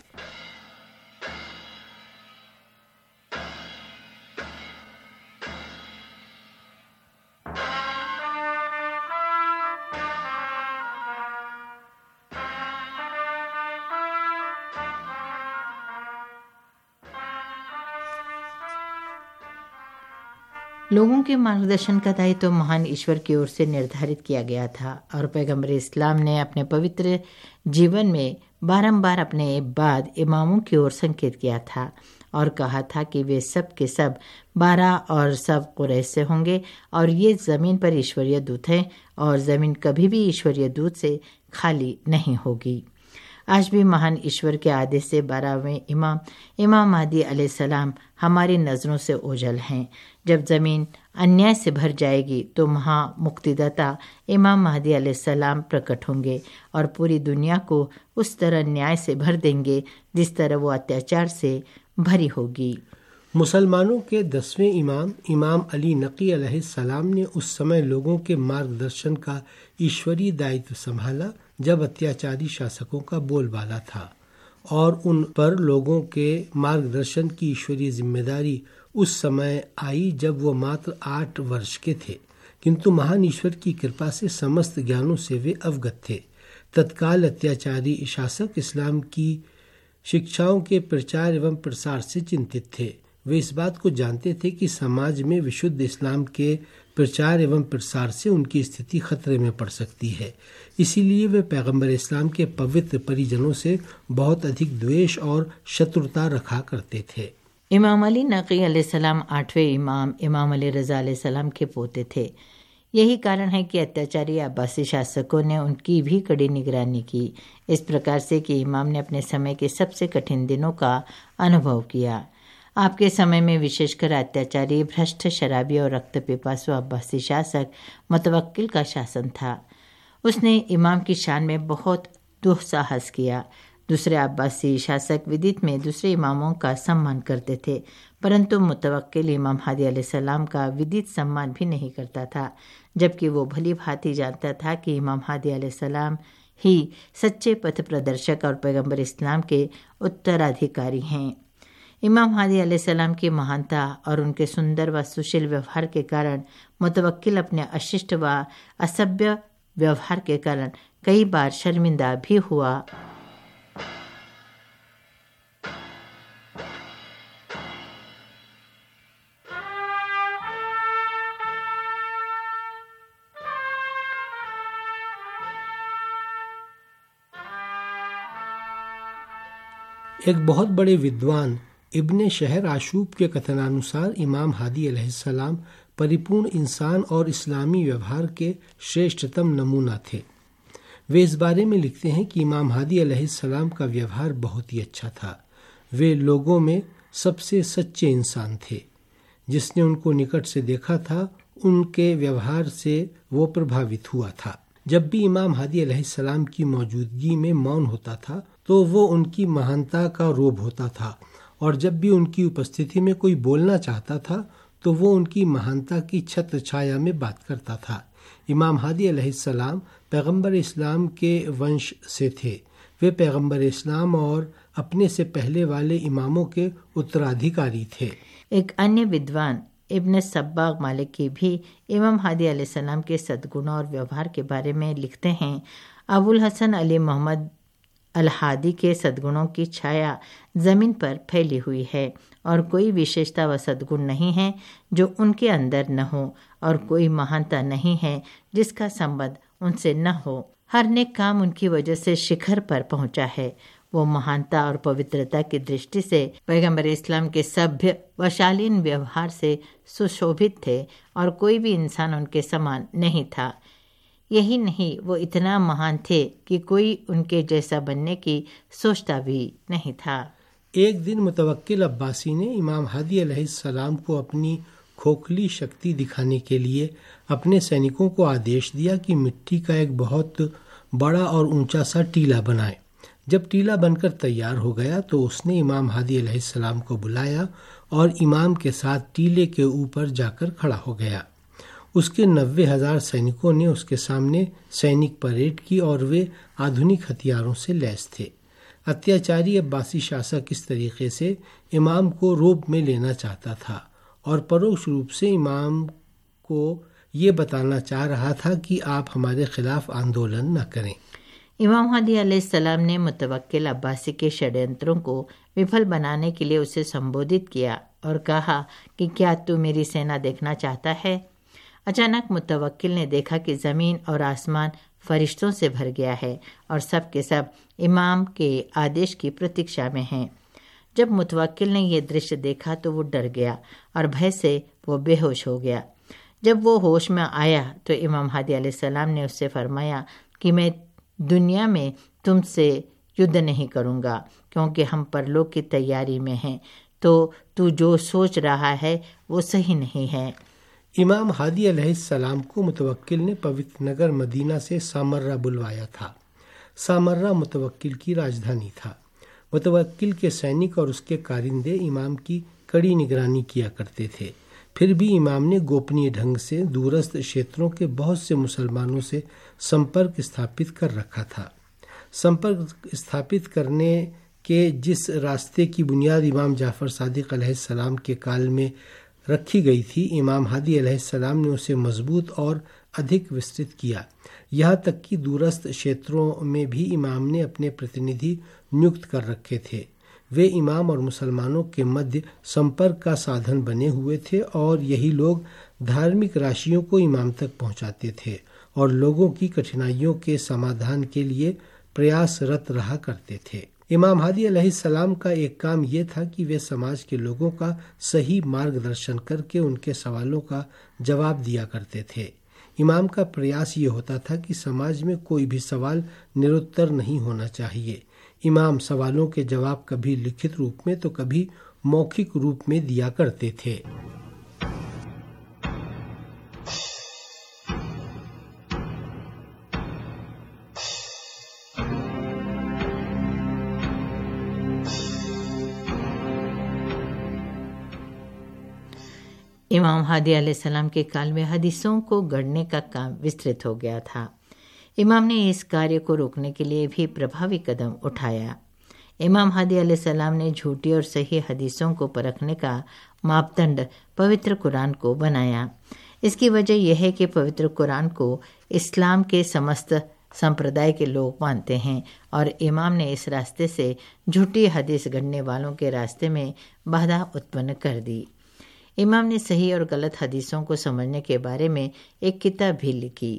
E: लोगों के मार्गदर्शन का दायित्व तो महान ईश्वर की ओर से निर्धारित किया गया था और पैगंबर इस्लाम ने अपने पवित्र जीवन में बारंबार अपने बाद इमामों की ओर संकेत किया था और कहा था कि वे सब के सब बारह और सब कुरैश से होंगे और ये ज़मीन पर ईश्वरीय दूत हैं और ज़मीन कभी भी ईश्वरीय दूत से खाली नहीं होगी। आज भी महान ईश्वर के आदेश से बारहवें इमाम इमाम महदी अलैहिस्सलाम हमारी नज़रों से ओझल हैं। जब ज़मीन अन्याय से भर जाएगी तो महा मुक्तिदाता इमाम महदी अलैहिस्सलाम प्रकट होंगे और पूरी दुनिया को उस तरह न्याय से भर देंगे जिस तरह वो अत्याचार से भरी होगी।
F: मुसलमानों के दसवें इमाम इमाम अली नकी अलैहिस्सलाम ने उस समय लोगों के मार्गदर्शन का ईश्वरीय दायित्व संभाला जब अत्याचारी शासकों का बोलबाला था और उन पर लोगों के मार्गदर्शन की ईश्वरीय जिम्मेदारी उस समय आई जब वो मात्र आठ वर्ष के थे, किंतु महान ईश्वर की कृपा से समस्त ज्ञानों से वे अवगत थे। तत्काल अत्याचारी शासक इस्लाम की शिक्षाओं के प्रचार एवं प्रसार से चिंतित थे। वे इस बात को जानते थे कि समाज में विशुद्ध इस्लाम के प्रचार एवं प्रसार से उनकी स्थिति खतरे में पड़ सकती है। इसीलिए वे पैगंबर इस्लाम के पवित्र परिजनों से बहुत अधिक द्वेष और शत्रुता रखा करते थे।
E: इमाम अली नकी अलैहिस्सलाम आठवें इमाम इमाम अली रज़ा अलैहिस्सलाम के पोते थे। यही कारण है कि अत्याचारी अब्बासी शासकों ने उनकी भी कड़ी निगरानी की, इस प्रकार से कि इमाम ने अपने समय के सबसे कठिन दिनों का अनुभव किया। आपके समय में विशेषकर अत्याचारी, भ्रष्ट, शराबी और रक्त पिपासु अब्बासी शासक मुतवक्किल का शासन था। उसने इमाम की शान में बहुत दुस्साहस किया। दूसरे अब्बासी शासक विदित में दूसरे इमामों का सम्मान करते थे, परंतु मुतवक्किल इमाम हादी अलैहिस्सलाम का विदित सम्मान भी नहीं करता था, जबकि वो भली भांति जानता था कि इमाम हादी अलैहिस्सलाम ही सच्चे पथ प्रदर्शक और पैगंबर इस्लाम के उत्तराधिकारी हैं। इमाम हादी अलैहिस्सलाम की महानता और उनके सुंदर व सुशील व्यवहार के कारण मुतवक्किल अपने अशिष्ट व असभ्य व्यवहार के कारण कई बार शर्मिंदा भी हुआ।
F: एक बहुत बड़े विद्वान इब्ने शहर आशूब के कथनानुसार इमाम हादी अलैहिस्सलाम परिपूर्ण इंसान और इस्लामी व्यवहार के श्रेष्ठतम नमूना थे। वे इस बारे में लिखते हैं कि इमाम हादी अलैहिस्सलाम का व्यवहार बहुत ही अच्छा था। वे लोगों में सबसे सच्चे इंसान थे। जिसने उनको निकट से देखा था, उनके व्यवहार से वो प्रभावित हुआ था। जब भी इमाम हादी अलैहिस्सलाम की मौजूदगी में मौन होता था तो वो उनकी महानता का रोब होता था, और जब भी उनकी उपस्थिति में कोई बोलना चाहता था तो वो उनकी महानता की छत्र छाया में बात करता था। इमाम हादी अलैहिस्सलाम पैगंबर इस्लाम के वंश से थे। वे पैगंबर इस्लाम और अपने से पहले वाले इमामों के उत्तराधिकारी थे।
E: एक अन्य विद्वान इब्न सब्बाग मालिकी भी इमाम हादी अलैहिस्सलाम के सद्गुणों और व्यवहार के बारे में लिखते हैं। अबुल हसन अली मोहम्मद अल हादी के सद्गुणों की छाया जमीन पर फैली हुई है, और कोई विशेषता व सद्गुण नहीं है जो उनके अंदर न हो, और कोई महानता नहीं है जिसका संबंध उनसे न हो। हर नेक काम उनकी वजह से शिखर पर पहुंचा है। वो महानता और पवित्रता की दृष्टि से पैगंबर इस्लाम के सभ्य व शालीन व्यवहार से सुशोभित थे, और कोई भी इंसान उनके समान नहीं था। यही नहीं, वो इतना महान थे कि कोई उनके जैसा बनने की सोचता भी नहीं था।
F: एक दिन मुतवक्किल अब्बासी ने इमाम हादी अलैहिस्सलाम को अपनी खोखली शक्ति दिखाने के लिए अपने सैनिकों को आदेश दिया कि मिट्टी का एक बहुत बड़ा और ऊंचा सा टीला बनाए। जब टीला बनकर तैयार हो गया तो उसने इमाम हादी अलैहिस्सलाम को बुलाया और इमाम के साथ टीले के ऊपर जाकर खड़ा हो गया। उसके नब्बे हजार सैनिकों ने उसके सामने सैनिक परेड की और वे आधुनिक हथियारों से लैस थे। अत्याचारी अब्बासी शासक इस तरीके से इमाम को रोब में लेना चाहता था और परोक्ष रूप से इमाम को ये बताना चाह रहा था कि आप हमारे खिलाफ आंदोलन न करें।
E: इमाम हादी अलैहिस्सलाम ने मुतवक्किल अब्बासी के षड्यंत्रों को विफल बनाने के लिए उसे संबोधित किया और कहा कि क्या तू मेरी सेना देखना चाहता है। अचानक मुतवक्किल ने देखा कि ज़मीन और आसमान फरिश्तों से भर गया है और सब के सब इमाम के आदेश की प्रतीक्षा में हैं। जब मुतवक्किल ने यह दृश्य देखा तो वो डर गया और भय से वो बेहोश हो गया। जब वो होश में आया तो इमाम हादी अलैहिस्सलाम ने उससे फरमाया कि मैं दुनिया में तुमसे युद्ध नहीं करूँगा, क्योंकि हम परलोक की तैयारी में हैं, तो तू जो सोच रहा है वो सही नहीं है।
F: इमाम हादी अलैहिस्सलाम को मुतवक्किल ने पवित्र नगर मदीना से सामर्रा बुलवाया था। सामर्रा मुतवक्किल की राजधानी था। मुतवक्किल के सैनिक और उसके कारिंदे इमाम की कड़ी निगरानी किया करते थे। फिर भी इमाम ने गोपनीय ढंग से दूरस्थ क्षेत्रों के बहुत से मुसलमानों से संपर्क स्थापित कर रखा था। संपर्क स्थापित करने के जिस रास्ते की बुनियाद इमाम जाफर सादिक अलैहिस्सलाम के काल में रखी गई थी, इमाम हादी अलैहिस्सलाम ने उसे मजबूत और अधिक विस्तृत किया। यहाँ तक कि दूरस्थ क्षेत्रों में भी इमाम ने अपने प्रतिनिधि नियुक्त कर रखे थे। वे इमाम और मुसलमानों के मध्य संपर्क का साधन बने हुए थे और यही लोग धार्मिक राशियों को इमाम तक पहुँचाते थे और लोगों की कठिनाइयों के समाधान के लिए प्रयासरत रहा करते थे। इमाम हादी अलैहिस्सलाम का एक काम यह था कि वे समाज के लोगों का सही मार्गदर्शन करके उनके सवालों का जवाब दिया करते थे। इमाम का प्रयास ये होता था कि समाज में कोई भी सवाल निरुत्तर नहीं होना चाहिए। इमाम सवालों के जवाब कभी लिखित रूप में तो कभी मौखिक रूप में दिया करते थे।
E: इमाम हादी अलैहिस्सलाम के काल में हदीसों को गढ़ने का काम विस्तृत हो गया था। इमाम ने इस कार्य को रोकने के लिए भी प्रभावी कदम उठाया। इमाम हादी अलैहिस्सलाम ने झूठी और सही हदीसों को परखने का मापदंड पवित्र कुरान को बनाया। इसकी वजह यह है कि पवित्र कुरान को इस्लाम के समस्त संप्रदाय के लोग मानते हैं और इमाम ने इस रास्ते से झूठी हदीस गढ़ने वालों के रास्ते में बाधा उत्पन्न कर दी। इमाम ने सही और गलत हदीसों को समझने के बारे में एक किताब भी लिखी।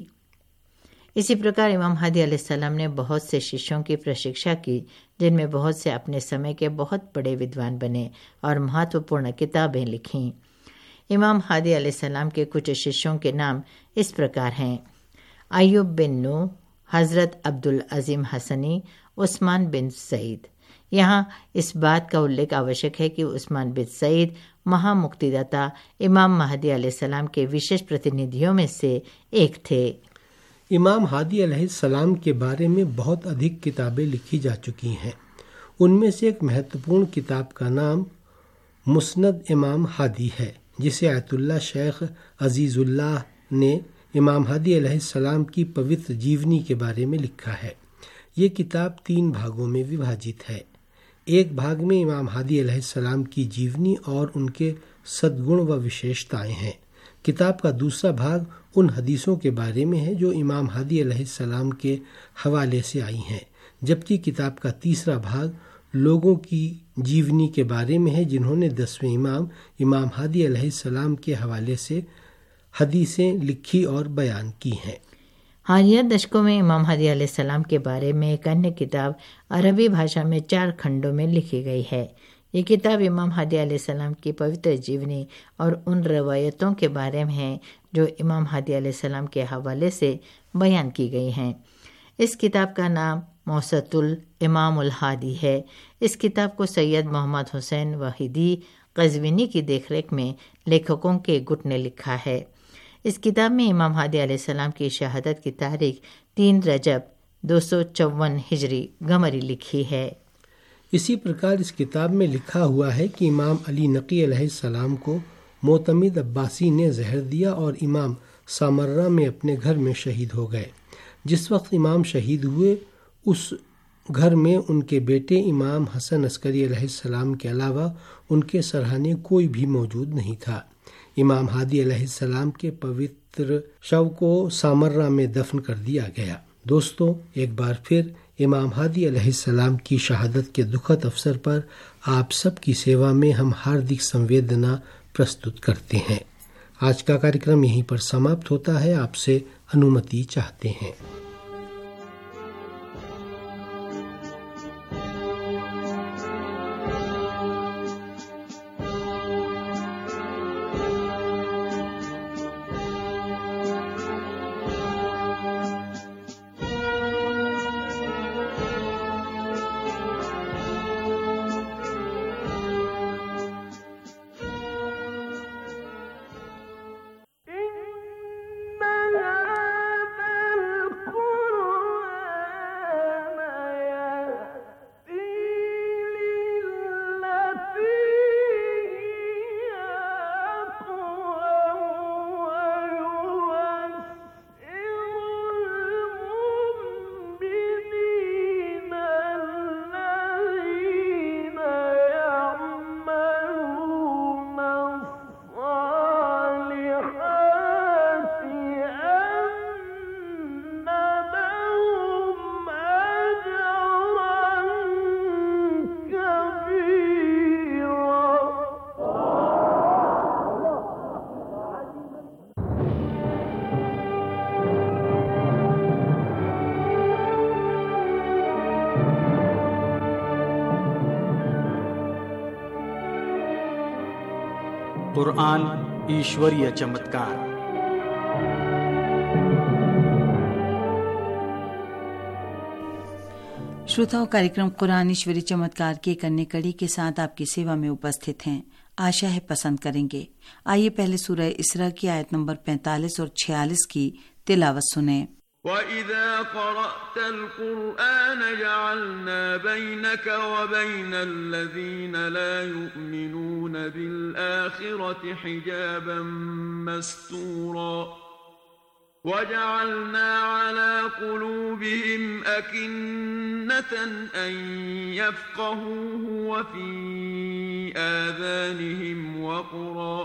E: इसी प्रकार इमाम हादी अलैहिस्सलाम ने बहुत से शिष्यों की प्रशिक्षा की, जिनमें बहुत से अपने समय के बहुत बड़े विद्वान बने और महत्वपूर्ण किताबें लिखीं। इमाम हादी अलैहिस्सलाम के कुछ शिष्यों के नाम इस प्रकार हैं: अय्यूब बिन नूह, हज़रत अब्दुल अजीम हसनी, उस्मान बिन सईद। यहाँ इस बात का उल्लेख आवश्यक है कि उस्मान बिन सईद महामुक्तिदाता इमाम महदी अलैहिस्सलाम के विशेष प्रतिनिधियों में से एक थे।
F: इमाम हादी अलैहिस्सलाम के बारे में बहुत अधिक किताबें लिखी जा चुकी हैं। उनमें से एक महत्वपूर्ण किताब का नाम मुस्नद इमाम हादी है, जिसे आयतुल्लाह शेख अजीजुल्लाह ने इमाम हादी अलैहिस्सलाम की पवित्र जीवनी के बारे में लिखा है। ये किताब तीन भागों में विभाजित है। एक भाग में इमाम हादी अलैहिस्सलाम की जीवनी और उनके सद्गुण व विशेषताएं हैं। किताब का दूसरा भाग उन हदीसों के बारे में है जो इमाम हादी अलैहिस्सलाम के हवाले से आई हैं, जबकि किताब का तीसरा भाग लोगों की जीवनी के बारे में है जिन्होंने दसवें इमाम इमाम हादी अलैहिस्सलाम के हवाले से हदीसें लिखी और बयान की हैं।
E: हालिया दशकों में इमाम हादी अलैहिस्सलाम के बारे में एक अन्य किताब अरबी भाषा में चार खंडों में लिखी गई है। ये किताब इमाम हादी अलैहिस्सलाम की पवित्र जीवनी और उन रवायतों के बारे में है जो इमाम हादी अलैहिस्सलाम के हवाले से बयान की गई हैं। इस किताब का नाम मौसतुल इमामुल हादी है। इस किताब को सैयद मोहम्मद हुसैन वहीदी कज़विनी की देखरेख में लेखकों के गुट ने लिखा है। इस किताब में इमाम हादी अलैहिस्सलाम की शहादत की तारीख तीन रजब दो सौ चौवन हिजरी गमरी लिखी है।
F: इसी प्रकार इस किताब में लिखा हुआ है कि इमाम अली नकी अलैहिस्सलाम को मोतमिद अब्बासी ने जहर दिया और इमाम सामर्रा में अपने घर में शहीद हो गए। जिस वक्त इमाम शहीद हुए उस घर में उनके बेटे इमाम हसन अस्करी अलैहिस्सलाम के अलावा उनके सराहने कोई भी मौजूद नहीं था। इमाम हादी अलैहिस्सलाम के पवित्र शव को सामर्रा में दफन कर दिया गया। दोस्तों, एक बार फिर इमाम हादी अलैहिस्सलाम की शहादत के दुखद अवसर पर आप सब की सेवा में हम हार्दिक संवेदना प्रस्तुत करते हैं। आज का कार्यक्रम यहीं पर समाप्त होता है। आपसे अनुमति चाहते हैं।
L: कुरान ईश्वरीय चमत्कार।
B: श्रोताओं, कार्यक्रम कुरान ईश्वरी चमत्कार के एक अन्य कड़ी के साथ आपकी सेवा में उपस्थित हैं। आशा है पसंद करेंगे। आइए पहले सूरह इसरा की आयत नंबर पैंतालीस और छियालीस की तिलावत सुने।
M: وَإِذَا قَرَأْتَ الْقُرْآنَ جَعَلْنَا بَيْنَكَ وَبَيْنَ الَّذِينَ لَا يُؤْمِنُونَ بِالْآخِرَةِ حِجَابًا مَسْتُورًا وَجَعَلْنَا عَلَى قُلُوبِهِمْ أَكِنَّةً أَن يَفْقَهُوهُ وَفِي آذَانِهِمْ وَقْرًا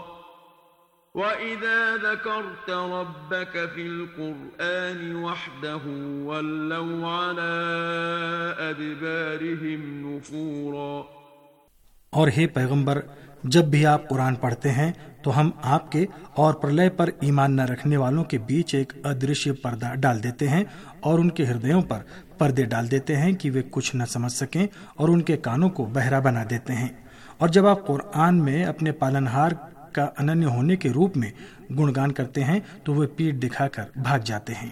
M: وَإِذَا ذَكَرْتَ رَبَّكَ فِي الْقُرْآنِ وَحْدَهُ وَلَّوْا عَلَى أَدْبَارِهِمْ نُفُورًا।
L: और हे पैगंबर, जब भी आप कुरान पढ़ते हैं तो हम आपके और प्रलय पर ईमान न रखने वालों के बीच एक अदृश्य पर्दा डाल देते हैं और उनके हृदयों पर पर्दे डाल देते हैं कि वे कुछ न समझ सकें और उनके कानों को बहरा बना देते हैं। और जब आप कुरान में अपने पालनहार का अनन्य होने के रूप में गुणगान करते हैं तो वे पीठ दिखाकर भाग जाते हैं।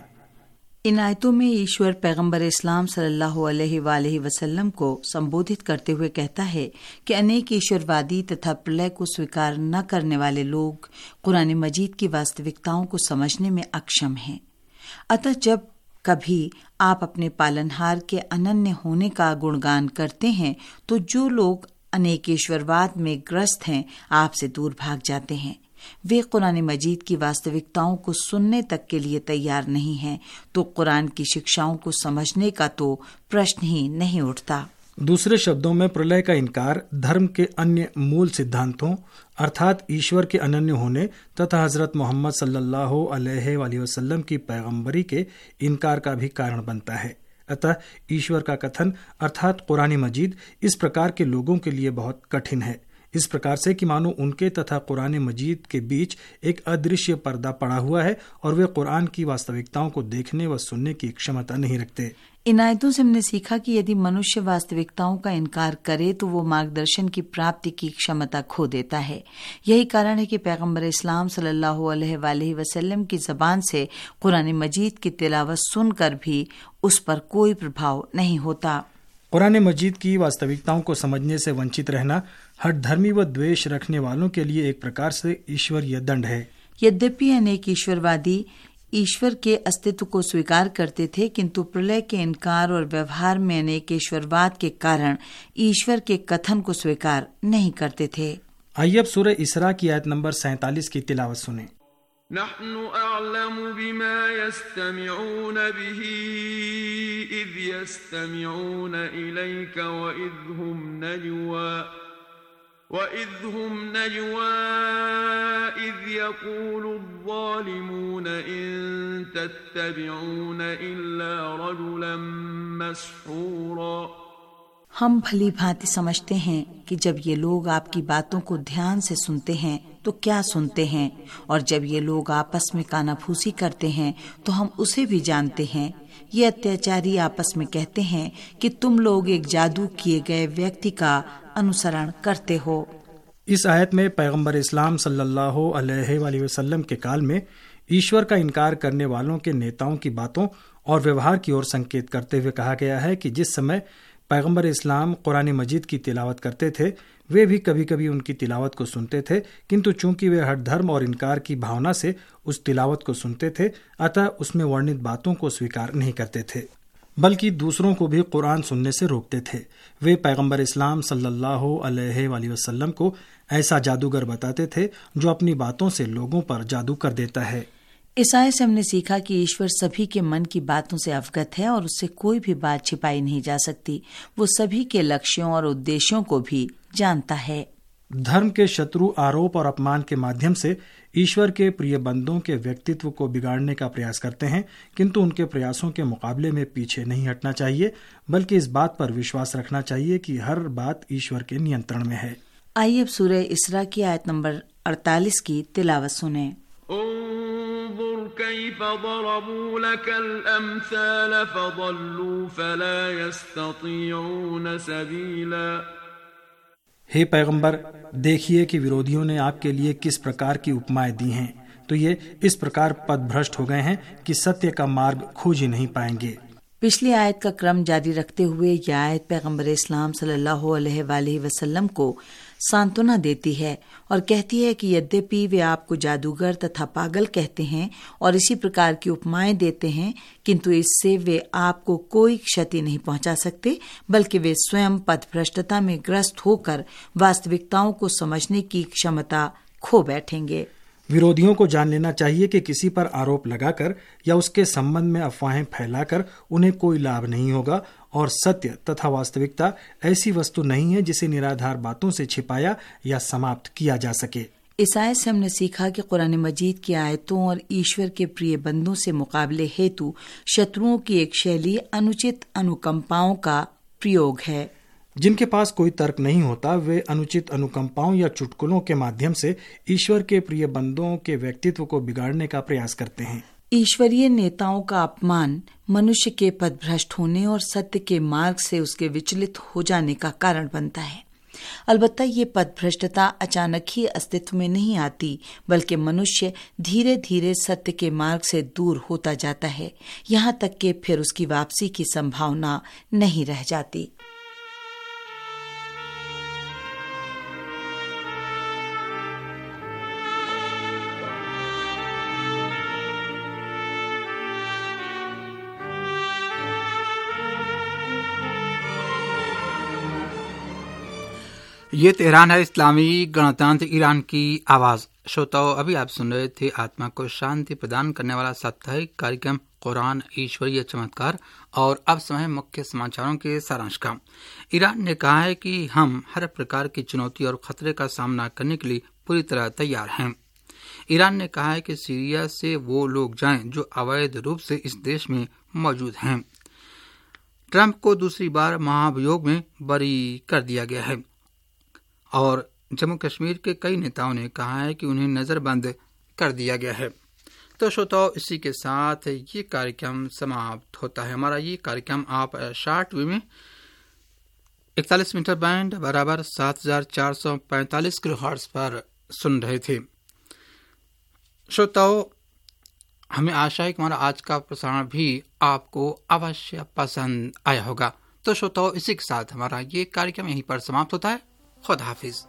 B: इन आयतों में ईश्वर पैगंबर इस्लाम सल्लल्लाहु अलैहि वसल्लम को संबोधित करते हुए कहता है कि अनेक ईश्वरवादी तथा प्रलय को स्वीकार न करने वाले लोग कुरान मजीद की वास्तविकताओं को समझने में अक्षम हैं। अतः जब कभी आप अपने पालनहार के अनन्य होने का गुणगान करते हैं तो जो लोग अनेक ईश्वरवाद में ग्रस्त हैं आपसे दूर भाग जाते हैं। वे कुरान मजीद की वास्तविकताओं को सुनने तक के लिए तैयार नहीं हैं, तो कुरान की शिक्षाओं को समझने का तो प्रश्न ही नहीं उठता।
L: दूसरे शब्दों में प्रलय का इनकार धर्म के अन्य मूल सिद्धांतों अर्थात ईश्वर के अनन्य होने तथा हजरत मोहम्मद सल्लल्लाहु अलैहि वसल्लम की पैगंबरी के इनकार का भी कारण बनता है। अतः ईश्वर का कथन अर्थात कुरान मजीद इस प्रकार के लोगों के लिए बहुत कठिन है, इस प्रकार से कि मानो उनके तथा कुरान मजीद के बीच एक अदृश्य पर्दा पड़ा हुआ है और वे कुरान की वास्तविकताओं को देखने व सुनने की क्षमता नहीं रखते।
B: इन आयतों से हमने सीखा कि यदि मनुष्य वास्तविकताओं का इनकार करे तो वो मार्गदर्शन की प्राप्ति की क्षमता खो देता है। यही कारण है कि पैगंबर इस्लाम सल्लल्लाहु अलैहि वसल्लम की जबान से कुरान मजीद की तिलावत सुनकर भी उस पर कोई प्रभाव नहीं होता।
L: कुरान मजीद की वास्तविकताओं को समझने से वंचित रहना हठधर्मी व द्वेष रखने वालों के लिए एक प्रकार से ईश्वरीय दंड है।
B: यद्यपि अनेक ईश्वरवादी ईश्वर के अस्तित्व को स्वीकार करते थे, किंतु प्रलय के इनकार और व्यवहार में अनेक ईश्वरवाद के कारण ईश्वर के कथन को स्वीकार नहीं करते थे।
L: आइए अब सूरह इसरा की आयत नंबर सैंतालीस की तिलावत सुने।
M: नहनु अअलमु बिमा यस्तमिऊन बिही इज़ यस्तमिऊन इलैका व इज़ हुम नजवा وَإِذْ هُمْ نَجْوَى إِذْ يَقُولُ الظَّالِمُونَ إِن تَتَّبِعُونَ إِلَّا رَجُلًا مَسْحُورًا।
B: हम भली भांति समझते हैं कि जब ये लोग आपकी बातों को ध्यान से सुनते हैं तो क्या सुनते हैं, और जब ये लोग आपस में कानाफूसी करते हैं तो हम उसे भी जानते हैं। ये अत्याचारी आपस में कहते हैं कि तुम लोग एक जादू किए गए व्यक्ति का अनुसरण करते हो।
L: इस आयत में पैगंबर इस्लाम सल्लल्लाहु अलैहि वसल्लम के काल में ईश्वर का इनकार करने वालों के नेताओं की बातों और व्यवहार की ओर संकेत करते हुए कहा गया है कि जिस समय पैगंबर इस्लाम कुरान मजीद की तिलावत करते थे वे भी कभी कभी उनकी तिलावत को सुनते थे, किंतु चूंकि वे हठ धर्म और इनकार की भावना से उस तिलावत को सुनते थे अतः उसमें वर्णित बातों को स्वीकार नहीं करते थे, बल्कि दूसरों को भी कुरान सुनने से रोकते थे। वे पैगंबर इस्लाम सल्लल्लाहु अलैहि वसल्लम को ऐसा जादूगर बताते थे जो अपनी बातों से लोगों पर जादू कर देता है।
B: इस आयत से हमने सीखा कि ईश्वर सभी के मन की बातों से अवगत है और उससे कोई भी बात छिपाई नहीं जा सकती। वो सभी के लक्ष्यों और उद्देश्यों को भी जानता है।
L: धर्म के शत्रु आरोप और अपमान के माध्यम से ईश्वर के प्रिय बंदों के व्यक्तित्व को बिगाड़ने का प्रयास करते हैं, किंतु उनके प्रयासों के मुकाबले में पीछे नहीं हटना चाहिए, बल्कि इस बात पर विश्वास रखना चाहिए कि हर बात ईश्वर के नियंत्रण में है।
B: आइए अब सूरह इसरा की आयत नंबर अड़तालीस की तिलावत सुने।
M: انظر كيف ضربوا لك الأمثال فضلوا فلا يستطيعون سبيلا।
L: हे पैगंबर, देखिए कि विरोधियों ने आपके लिए किस प्रकार की उपमाएं दी हैं, तो ये इस प्रकार पथभ्रष्ट हो गए हैं कि सत्य का मार्ग खोज ही नहीं पाएंगे।
B: पिछली आयत का क्रम जारी रखते हुए यह आयत पैगम्बर इस्लाम सल्लल्लाहु अलैहि वसल्लम को सांत्वना देती है और कहती है कि यद्यपि वे आपको जादूगर तथा पागल कहते हैं और इसी प्रकार की उपमाएं देते हैं, किंतु इससे वे आपको कोई क्षति नहीं पहुंचा सकते, बल्कि वे स्वयं पथभ्रष्टता में ग्रस्त होकर वास्तविकताओं को समझने की क्षमता खो बैठेंगे।
L: विरोधियों को जान लेना चाहिए कि किसी पर आरोप लगाकर या उसके संबंध में अफवाहें फैलाकर उन्हें कोई लाभ नहीं होगा और सत्य तथा वास्तविकता ऐसी वस्तु नहीं है जिसे निराधार बातों से छिपाया या समाप्त किया जा सके।
B: इस आयत से हमने सीखा कि कुरान मजीद की आयतों और ईश्वर के प्रिय बंदों से मुकाबले हेतु शत्रुओं की एक शैली अनुचित अनुकंपाओं का प्रयोग है।
L: जिनके पास कोई तर्क नहीं होता वे अनुचित अनुकंपाओं या चुटकुलों के माध्यम से ईश्वर के प्रिय बंदों के व्यक्तित्व को बिगाड़ने का प्रयास करते हैं।
B: ईश्वरीय नेताओं का अपमान मनुष्य के पथभ्रष्ट होने और सत्य के मार्ग से उसके विचलित हो जाने का कारण बनता है। अलबत्ता ये पथभ्रष्टता अचानक ही अस्तित्व में नहीं आती, बल्कि मनुष्य धीरे धीरे सत्य के मार्ग से दूर होता जाता है, यहाँ तक कि फिर उसकी वापसी की संभावना नहीं रह जाती।
D: ये तेहरान है, इस्लामी गणतंत्र ईरान की आवाज। श्रोताओं, अभी आप सुन रहे थे आत्मा को शांति प्रदान करने वाला साप्ताहिक कार्यक्रम कुरान ईश्वरीय चमत्कार। और अब समय मुख्य समाचारों के सारांश का। ईरान ने कहा है कि हम हर प्रकार की चुनौती और खतरे का सामना करने के लिए पूरी तरह तैयार हैं। ईरान ने कहा है कि सीरिया से वो लोग जाएं जो अवैध रूप से इस देश में मौजूद हैं। ट्रंप को दूसरी बार महाभियोग में बरी कर दिया गया है और जम्मू कश्मीर के कई नेताओं ने कहा है कि उन्हें नजरबंद कर दिया गया है। तो श्रोताओं, इसी के साथ ये कार्यक्रम समाप्त होता है। हमारा ये कार्यक्रम आप शॉर्ट वेव में इकतालीस मीटर बैंड बराबर सात हजार चार सौ पैंतालीस किलो हर्ट्ज पर सुन रहे थे। श्रोताओं, हमें आशा है कि हमारा आज का प्रसारण भी आपको अवश्य पसंद आया होगा। तो श्रोताओं, इसी के साथ हमारा ये कार्यक्रम यहीं पर समाप्त होता है। खुदा हाफिज।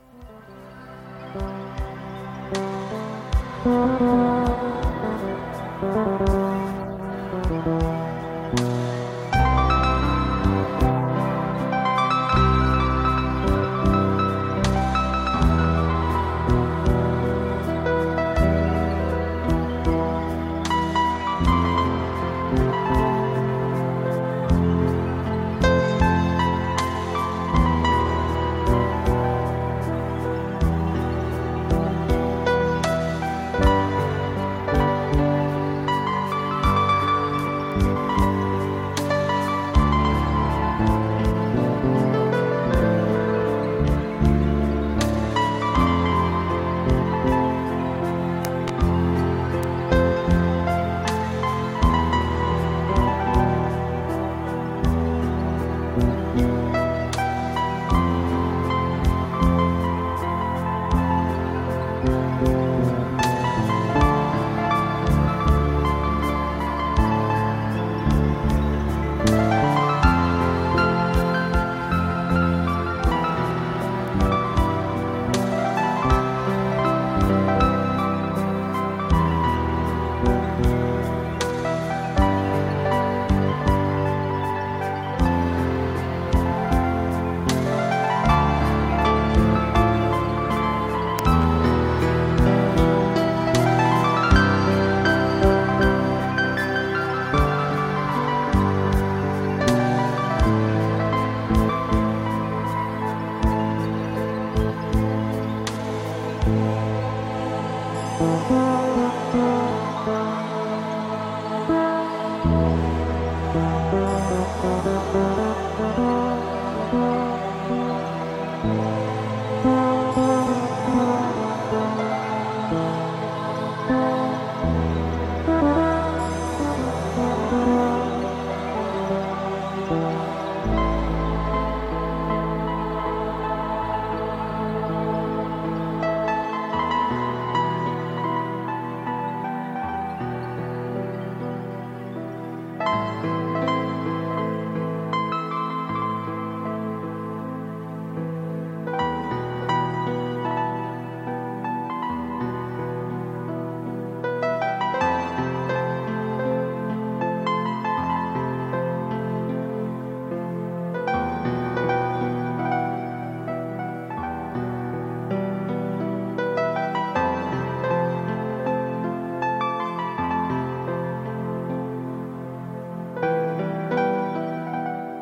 N: you